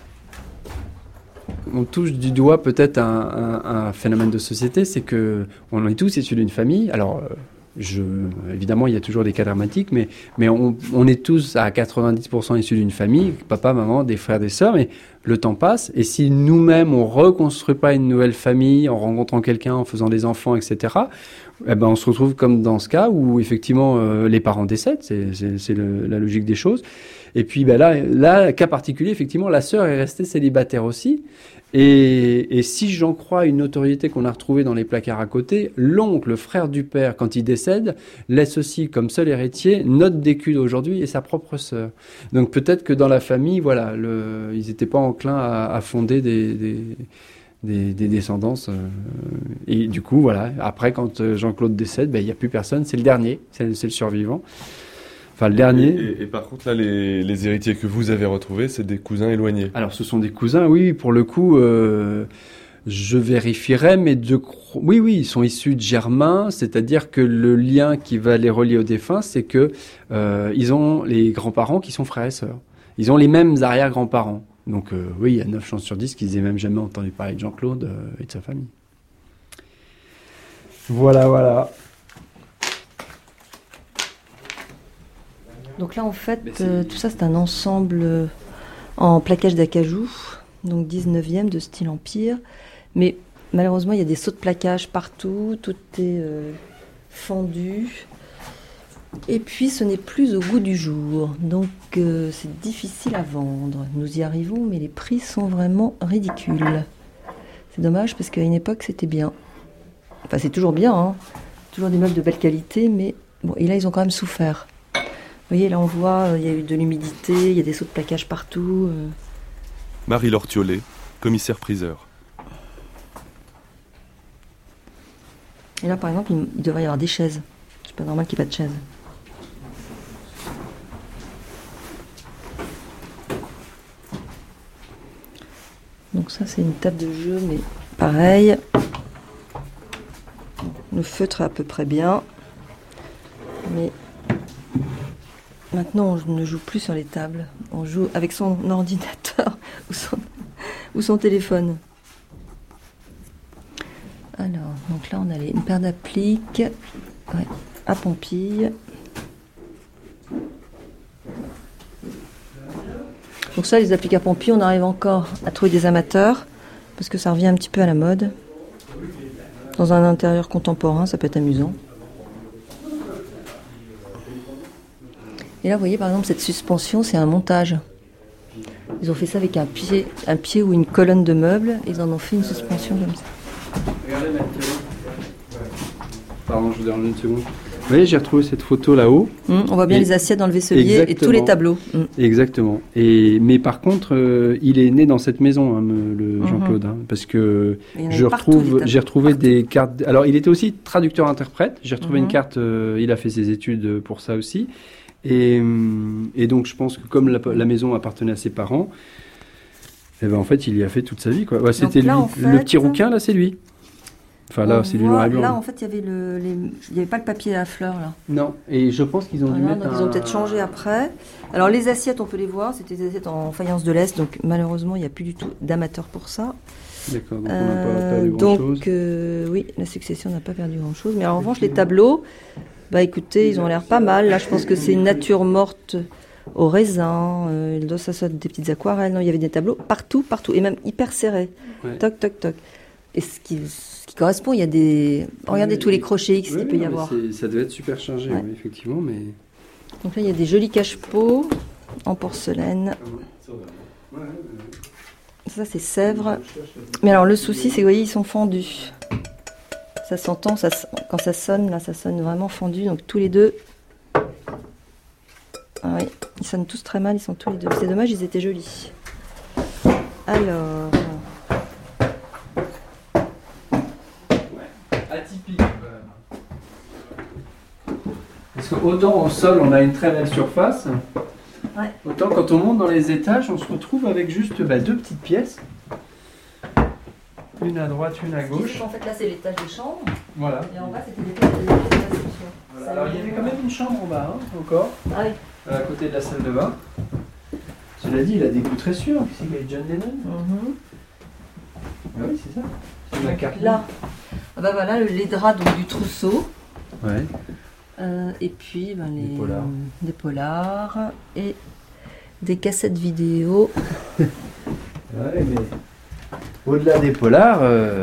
On touche du doigt peut-être un phénomène de société, c'est que on est tous issus d'une famille. Alors, évidemment, il y a toujours des cas dramatiques, mais on est tous à 90% issus d'une famille, papa, maman, des frères, des sœurs. Mais le temps passe, et si nous-mêmes on reconstruit pas une nouvelle famille en rencontrant quelqu'un, en faisant des enfants, etc., eh ben on se retrouve comme dans ce cas où effectivement les parents décèdent, c'est la logique des choses. Et puis ben là, cas particulier, effectivement, la sœur est restée célibataire aussi. Et si j'en crois une notoriété qu'on a retrouvée dans les placards à côté, l'oncle, le frère du père, quand il décède, laisse aussi comme seul héritier notre d'écu d'aujourd'hui et sa propre sœur. Donc peut-être que dans la famille, voilà, ils n'étaient pas enclins à fonder des descendances. Et du coup, voilà, après, quand Jean-Claude décède, il n'y a plus personne, c'est le dernier, c'est le survivant. Enfin, le dernier. Et par contre, là, les héritiers que vous avez retrouvés, c'est des cousins éloignés. Alors, ce sont des cousins, oui, pour le coup, je vérifierai, mais oui, ils sont issus de germains, c'est-à-dire que le lien qui va les relier aux défunts, c'est que ils ont les grands-parents qui sont frères et sœurs. Ils ont les mêmes arrière-grands-parents. Donc, oui, il y a 9 chances sur 10 qu'ils aient même jamais entendu parler de Jean-Claude et de sa famille. Voilà. Donc là, en fait, tout ça, c'est un ensemble en plaquage d'acajou, donc 19e de style empire. Mais malheureusement, il y a des sauts de plaquage partout, tout est fendu. Et puis, ce n'est plus au goût du jour, donc c'est difficile à vendre. Nous y arrivons, mais les prix sont vraiment ridicules. C'est dommage, parce qu'à une époque, c'était bien. Enfin, c'est toujours bien, hein. Toujours des meubles de belle qualité, mais bon, et là, ils ont quand même souffert. Vous voyez, là on voit, il y a eu de l'humidité, il y a des sauts de plaquage partout. Marie-Laure Thiollet, commissaire-priseur. Et là par exemple, il devrait y avoir des chaises. C'est pas normal qu'il n'y ait pas de chaises. Donc ça c'est une table de jeu, mais pareil. Le feutre est à peu près bien. Mais maintenant, on ne joue plus sur les tables. On joue avec son ordinateur ou son téléphone. Alors, donc là, on a une paire d'appliques à Pampille. Donc ça, les appliques à Pampille, on arrive encore à trouver des amateurs parce que ça revient un petit peu à la mode. Dans un intérieur contemporain, ça peut être amusant. Et là, vous voyez, par exemple, cette suspension, c'est un montage. Ils ont fait ça avec un pied ou une colonne de meubles. Ils en ont fait une suspension comme ça. Regardez maintenant. Pardon, je vous dérange une seconde. Vous voyez, j'ai retrouvé cette photo là-haut. On voit bien les assiettes dans le vaisselier et tous les tableaux. Exactement. Mais par contre, il est né dans cette maison, hein, le Jean-Claude, hein, parce que j'ai retrouvé des cartes. Alors, il était aussi traducteur-interprète. J'ai retrouvé une carte. Il a fait ses études pour ça aussi. Et donc, je pense que comme la maison appartenait à ses parents, eh ben, en fait, il y a fait toute sa vie, quoi. Ouais, c'était lui. Le petit rouquin, là, c'est lui. Enfin, là, c'est du noir et blanc. Là, en fait, il n'y avait pas le papier à fleurs, là. Non, et je pense qu'ils ont dû mettre donc ils ont peut-être changé après. Alors, les assiettes, on peut les voir. C'était des assiettes en faïence de l'Est, donc malheureusement, il n'y a plus du tout d'amateurs pour ça. D'accord, donc on n'a pas perdu grand-chose. Donc, oui, la succession n'a pas perdu grand-chose. Mais en revanche, les tableaux... Bah écoutez, ils ont l'air pas mal. Là, je pense que c'est une nature morte au raisin. Ça soit des petites aquarelles. Non, il y avait des tableaux partout. Et même hyper serrés. Ouais. Toc. Et ce qui correspond, il y a des... Regardez tous les crochets X qu'il peut y avoir. Ça devait être super chargé, oui, effectivement. Mais... Donc là, il y a des jolis cache-pots en porcelaine. Ça, c'est Sèvres. Mais alors, le souci, c'est que vous voyez, ils sont fendus. Ça s'entend, quand ça sonne, là, ça sonne vraiment fendu. Donc tous les deux, oui, ils sonnent tous très mal, ils sont tous les deux. C'est dommage, ils étaient jolis. Alors, atypique. Parce que autant au sol, on a une très belle surface. Ouais. Autant quand on monte dans les étages, on se retrouve avec juste 2 petites pièces. Une à droite, une à gauche. En fait, là, c'est l'étage des chambres. Voilà. Et en bas, c'était l'étage de réception. Voilà. Alors, il y avait quand même une chambre en bas, hein, encore. Ah oui. À côté de la salle de bain. Cela dit, il a des goûts très sûrs. Ici, il y a John Lennon. Ah oui, c'est ça. C'est ma carte. Là, voilà, les draps donc, du trousseau. Ouais. Et puis, des polars et des cassettes vidéo. Ouais, mais au-delà des polars...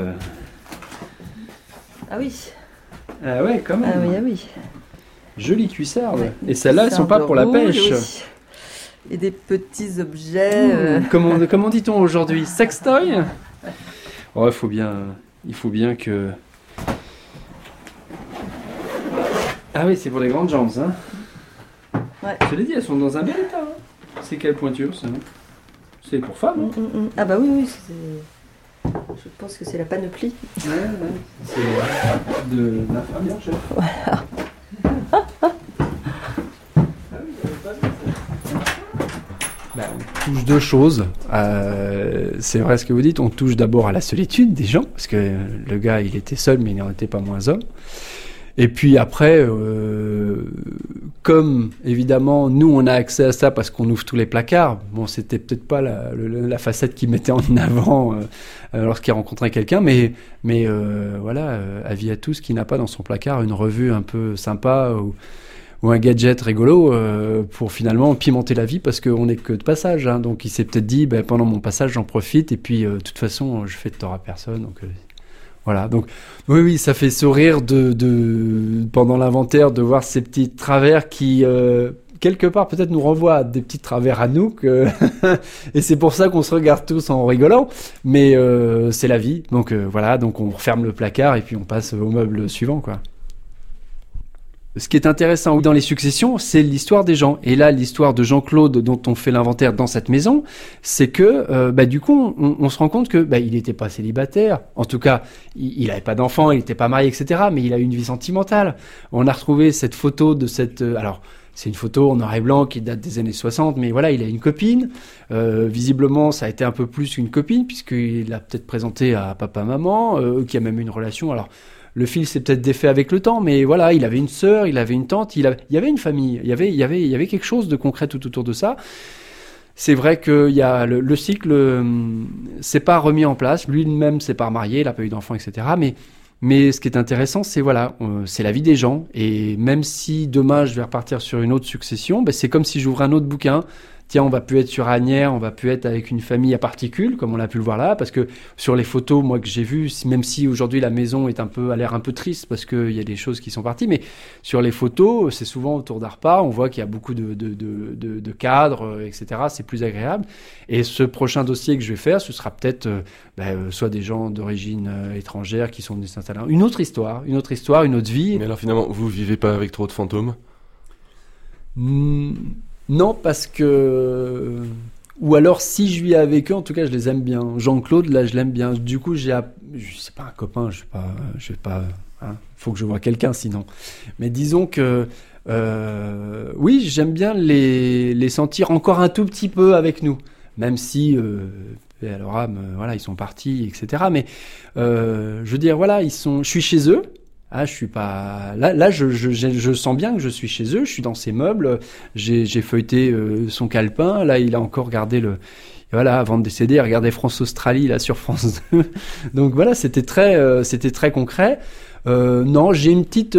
Ah oui. Ah ouais, quand même. Ah oui, ah oui. Jolie cuissarde. Ouais. Et celles-là, elles sont pas pour la pêche. Oui. Et des petits objets. Comment dit-on aujourd'hui? Sextoy? Oh, il faut bien que... Ah oui, c'est pour les grandes jambes, hein. Ouais. Je l'ai dit, elles sont dans un bel état. Hein. C'est quelle pointure, ça? C'est pour femmes, hein. Ah bah oui, je pense que c'est la panoplie. Ouais. C'est de l'infirmière, chef. Voilà. On touche deux choses. C'est vrai ce que vous dites. On touche d'abord à la solitude des gens, parce que le gars, il était seul, mais il n'en était pas moins homme. Et puis après, comme évidemment, nous, on a accès à ça parce qu'on ouvre tous les placards. Bon, c'était peut-être pas la facette qu'il mettait en avant lorsqu'il rencontrait quelqu'un, mais voilà, avis à tous qui n'a pas dans son placard une revue un peu sympa ou un gadget rigolo pour finalement pimenter la vie parce qu'on n'est que de passage. Hein. Donc il s'est peut-être dit, pendant mon passage, j'en profite et puis de toute façon, je fais de tort à personne. Donc voilà. Donc oui, ça fait sourire pendant l'inventaire de voir ces petits travers qui quelque part peut-être nous renvoient à des petits travers à nous et c'est pour ça qu'on se regarde tous en rigolant. Mais c'est la vie. Donc voilà. Donc on referme le placard et puis on passe au meuble suivant, quoi. Ce qui est intéressant dans les successions, c'est l'histoire des gens. Et là, l'histoire de Jean-Claude, dont on fait l'inventaire dans cette maison, c'est que, du coup, on se rend compte que il n'était pas célibataire. En tout cas, il n'avait pas d'enfant, il n'était pas marié, etc. Mais il a eu une vie sentimentale. On a retrouvé cette photo de cette... alors, c'est une photo en noir et blanc qui date des années 60, mais voilà, il a une copine. Visiblement, ça a été un peu plus qu'une copine, puisqu'il l'a peut-être présenté à papa, maman, qui a même eu une relation. Alors, le fil s'est peut-être défait avec le temps, mais voilà, il avait une sœur, il avait une tante, il y avait une famille, il y avait quelque chose de concret tout autour de ça. C'est vrai que il y a le cycle s'est pas remis en place, lui-même s'est pas remarié, il n'a pas eu d'enfant, etc. Mais ce qui est intéressant, c'est voilà, c'est la vie des gens. Et même si demain je vais repartir sur une autre succession, c'est comme si j'ouvrais un autre bouquin. Tiens, on va plus être sur Asnières, on va plus être avec une famille à particules, comme on a pu le voir là, parce que sur les photos, moi, que j'ai vues, même si aujourd'hui la maison a l'air un peu triste, parce qu'il y a des choses qui sont parties, mais sur les photos, c'est souvent autour d'un repas, on voit qu'il y a beaucoup de cadres, etc. C'est plus agréable. Et ce prochain dossier que je vais faire, ce sera peut-être soit des gens d'origine étrangère qui sont venus s'installer. Une autre histoire, une autre vie. Mais alors finalement, vous vivez pas avec trop de fantômes? Non, parce que... Ou alors, si je vis avec eux, en tout cas, je les aime bien. Jean-Claude, là, je l'aime bien. Du coup, c'est pas un copain, je vais pas... Hein, faut que je voie quelqu'un, sinon. Mais disons que... oui, j'aime bien les sentir encore un tout petit peu avec nous. Même si... alors, voilà, ils sont partis, etc. Mais, je veux dire, voilà, je suis chez eux. Ah, je suis pas là. Je sens bien que je suis chez eux. Je suis dans ses meubles. J'ai feuilleté son calepin. Là, il a encore gardé voilà, avant de décéder, il regardait France-Australie là sur France 2. Donc voilà, c'était très concret. Non, j'ai une petite.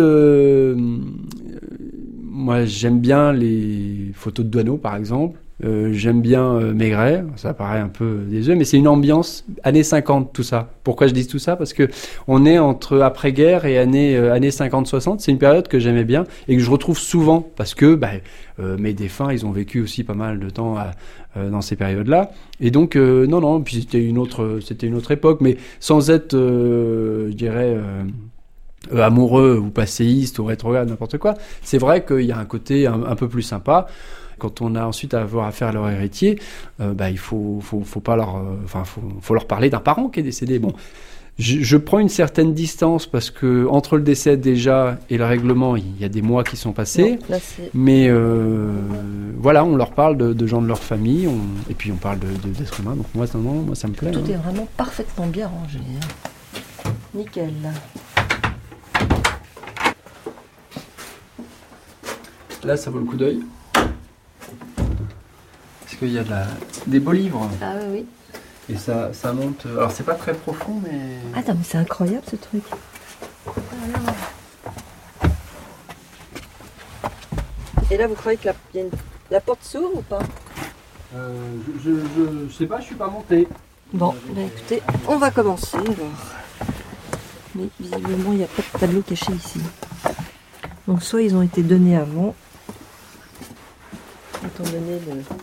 Moi, j'aime bien les photos de Douaneau, par exemple. J'aime bien Maigret, ça paraît un peu désuet, mais c'est une ambiance années 50 tout ça. Pourquoi je dis tout ça? Parce que on est entre après-guerre et années 50-60, c'est une période que j'aimais bien et que je retrouve souvent parce que mes défunts, ils ont vécu aussi pas mal de temps dans ces périodes-là. Et donc non, puis c'était une autre époque, mais sans être je dirais amoureux ou passéiste ou rétrograde, n'importe quoi. C'est vrai qu'il y a un côté un peu plus sympa. Quand on a ensuite à avoir affaire à leur héritier, il faut pas faut leur parler d'un parent qui est décédé. Bon, je prends une certaine distance parce que entre le décès déjà et le règlement, il y a des mois qui sont passés. Non, là, mais voilà, on leur parle de gens de leur famille, et puis on parle d'êtres humains. Donc moi, ça me plaît. Tout est vraiment parfaitement bien rangé. Hein. Nickel. Là, ça vaut le coup d'œil. Parce qu'il y a des beaux livres. Ah oui. Et ça monte... Alors, c'est pas très profond, mais... Attends, mais c'est incroyable, ce truc. Et là, vous croyez que la porte s'ouvre ou pas? Je sais pas, je suis pas monté. Bon, écoutez, on va commencer alors. Mais visiblement, il n'y a pas de tableau caché ici. Donc soit ils ont été donnés avant, étant donné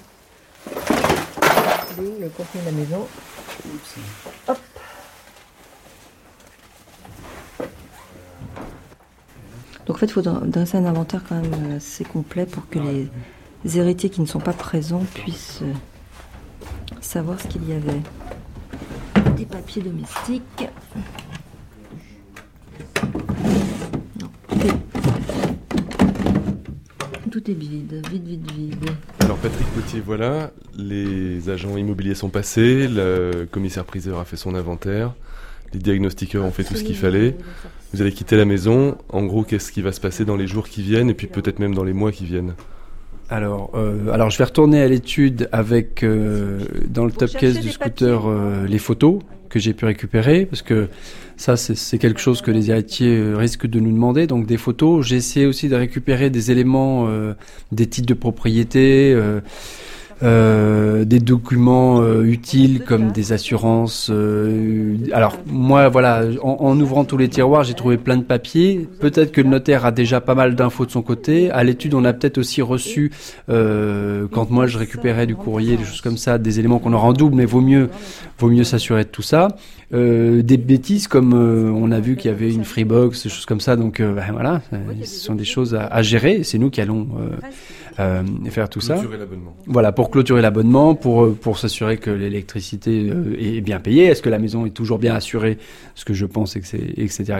le contenu de la maison. Hop. Donc en fait, il faut dresser un inventaire quand même assez complet pour que les héritiers qui ne sont pas présents puissent savoir ce qu'il y avait. Des papiers domestiques. Non, tout est vide. Alors Patrick Potier, voilà, les agents immobiliers sont passés, le commissaire-priseur a fait son inventaire, les diagnostiqueurs ont fait tout ce qu'il fallait. Vous allez quitter la maison. En gros, qu'est-ce qui va se passer dans les jours qui viennent et puis peut-être même dans les mois qui viennent? Alors, je vais retourner à l'étude avec dans le top case du scooter les photos que j'ai pu récupérer, parce que ça c'est quelque chose que les héritiers risquent de nous demander. Donc des photos. J'ai essayé aussi de récupérer des éléments, des titres de propriété. Des documents utiles comme des assurances. Alors moi voilà, en ouvrant tous les tiroirs, j'ai trouvé plein de papiers. Peut-être que le notaire a déjà pas mal d'infos de son côté. À l'étude, on a peut-être aussi reçu, quand moi je récupérais du courrier, des choses comme ça, des éléments qu'on aura en double, mais vaut mieux s'assurer de tout ça. Des bêtises comme on a vu qu'il y avait une Freebox, des choses comme ça. Donc voilà, ce sont des choses à gérer. C'est nous qui allons faire tout ça. Voilà, pour clôturer l'abonnement, pour s'assurer que l'électricité est bien payée. Est-ce que la maison est toujours bien assurée? Ce que je pense, etc.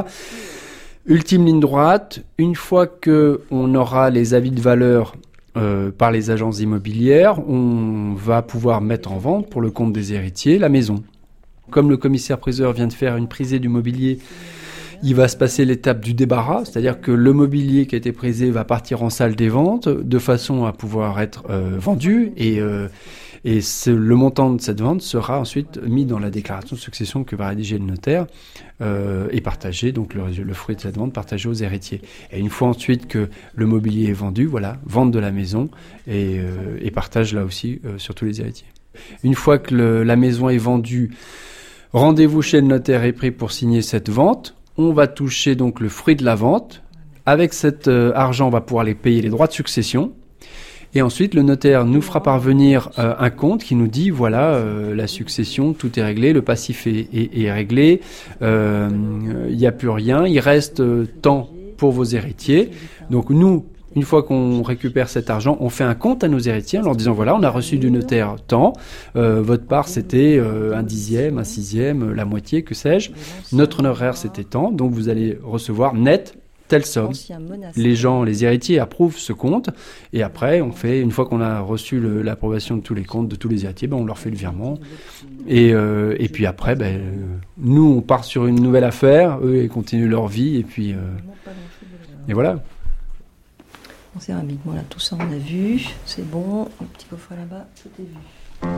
Ultime ligne droite. Une fois que on aura les avis de valeur par les agences immobilières, on va pouvoir mettre en vente pour le compte des héritiers la maison. Comme le commissaire-priseur vient de faire une prisée du mobilier, il va se passer l'étape du débarras, c'est-à-dire que le mobilier qui a été prisé va partir en salle des ventes de façon à pouvoir être vendu et le montant de cette vente sera ensuite mis dans la déclaration de succession que va rédiger le notaire et partagé, donc le fruit de cette vente partagé aux héritiers. Et une fois ensuite que le mobilier est vendu, voilà, vente de la maison et partage là aussi sur tous les héritiers. Une fois que la maison est vendue, rendez-vous chez le notaire est pris pour signer cette vente. On va toucher donc le fruit de la vente. Avec cet argent, on va pouvoir payer les droits de succession. Et ensuite, le notaire nous fera parvenir un compte qui nous dit, voilà, la succession, tout est réglé, le passif est réglé, il n'y a plus rien, il reste tant pour vos héritiers. Donc nous, une fois qu'on récupère cet argent, on fait un compte à nos héritiers en leur disant, voilà, on a reçu du notaire tant, votre part c'était 1/10, 1/6, la moitié, que sais-je. Notre honoraire c'était tant, donc vous allez recevoir net telle somme. Les héritiers approuvent ce compte et après, une fois qu'on a reçu l'approbation de tous les comptes de tous les héritiers, on leur fait le virement. Et puis après, nous on part sur une nouvelle affaire, eux ils continuent leur vie et puis et voilà. En céramique, voilà, tout ça on a vu, c'est bon, le petit coffret là-bas, tout est vu.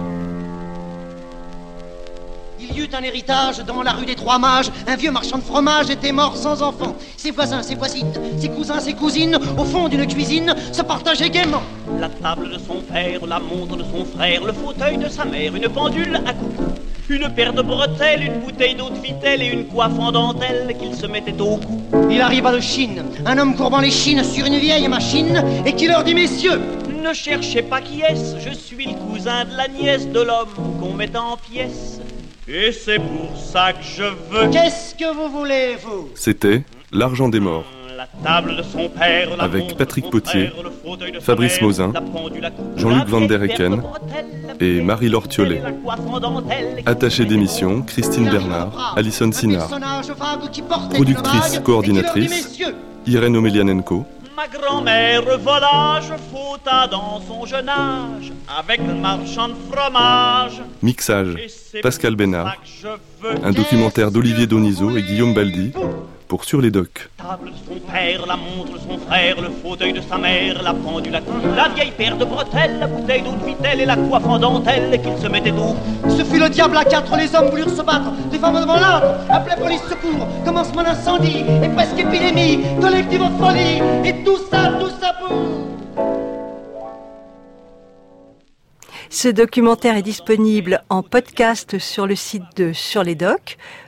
Il y eut un héritage dans la rue des Trois Mages. Un vieux marchand de fromage était mort sans enfant. Ses voisins, ses voisines, ses cousins, ses cousines, au fond d'une cuisine, se partageaient gaiement. La table de son père, la montre de son frère, le fauteuil de sa mère, une pendule à coucou, une paire de bretelles, une bouteille d'eau de vitelle et une coiffe en dentelle qu'il se mettait au cou. Il arriva de Chine, un homme courbant les chines sur une vieille machine, et qui leur dit, messieurs, ne cherchez pas qui est-ce, je suis le cousin de la nièce de l'homme qu'on met en pièces. Et c'est pour ça que je veux... Qu'est-ce que vous voulez, vous? C'était L'argent des morts. La table de son père, avec Patrick Potier, Fabrice Mosin, Jean-Luc Van Der Hecken et Marie-Laure Thiollet. Attachée d'émission, Christine Bernard, Alison Sinard. Productrice, coordinatrice, Irène Omelianenko. Ma grand-mère volage fauta dans son jeune âge avec le marchand de fromage. Mixage, Pascal Bénard. Un documentaire d'Olivier Donizo et Guillaume Baldi pour Sur les Docs. Table de son père, la montre de son frère, le fauteuil de sa mère, la pendule à coucou, la vieille paire de bretelles, la bouteille d'eau de vitelle et la coiffe en dentelle qu'il se mettait au cou. Ce fut le diable à quatre, les hommes voulurent se battre, les femmes devant l'âtre, appelaient police secours, commencement d'incendie, et presque épidémie, collective folie, et tout ça pour... Ce documentaire est disponible en podcast sur le site de Sur les Docs.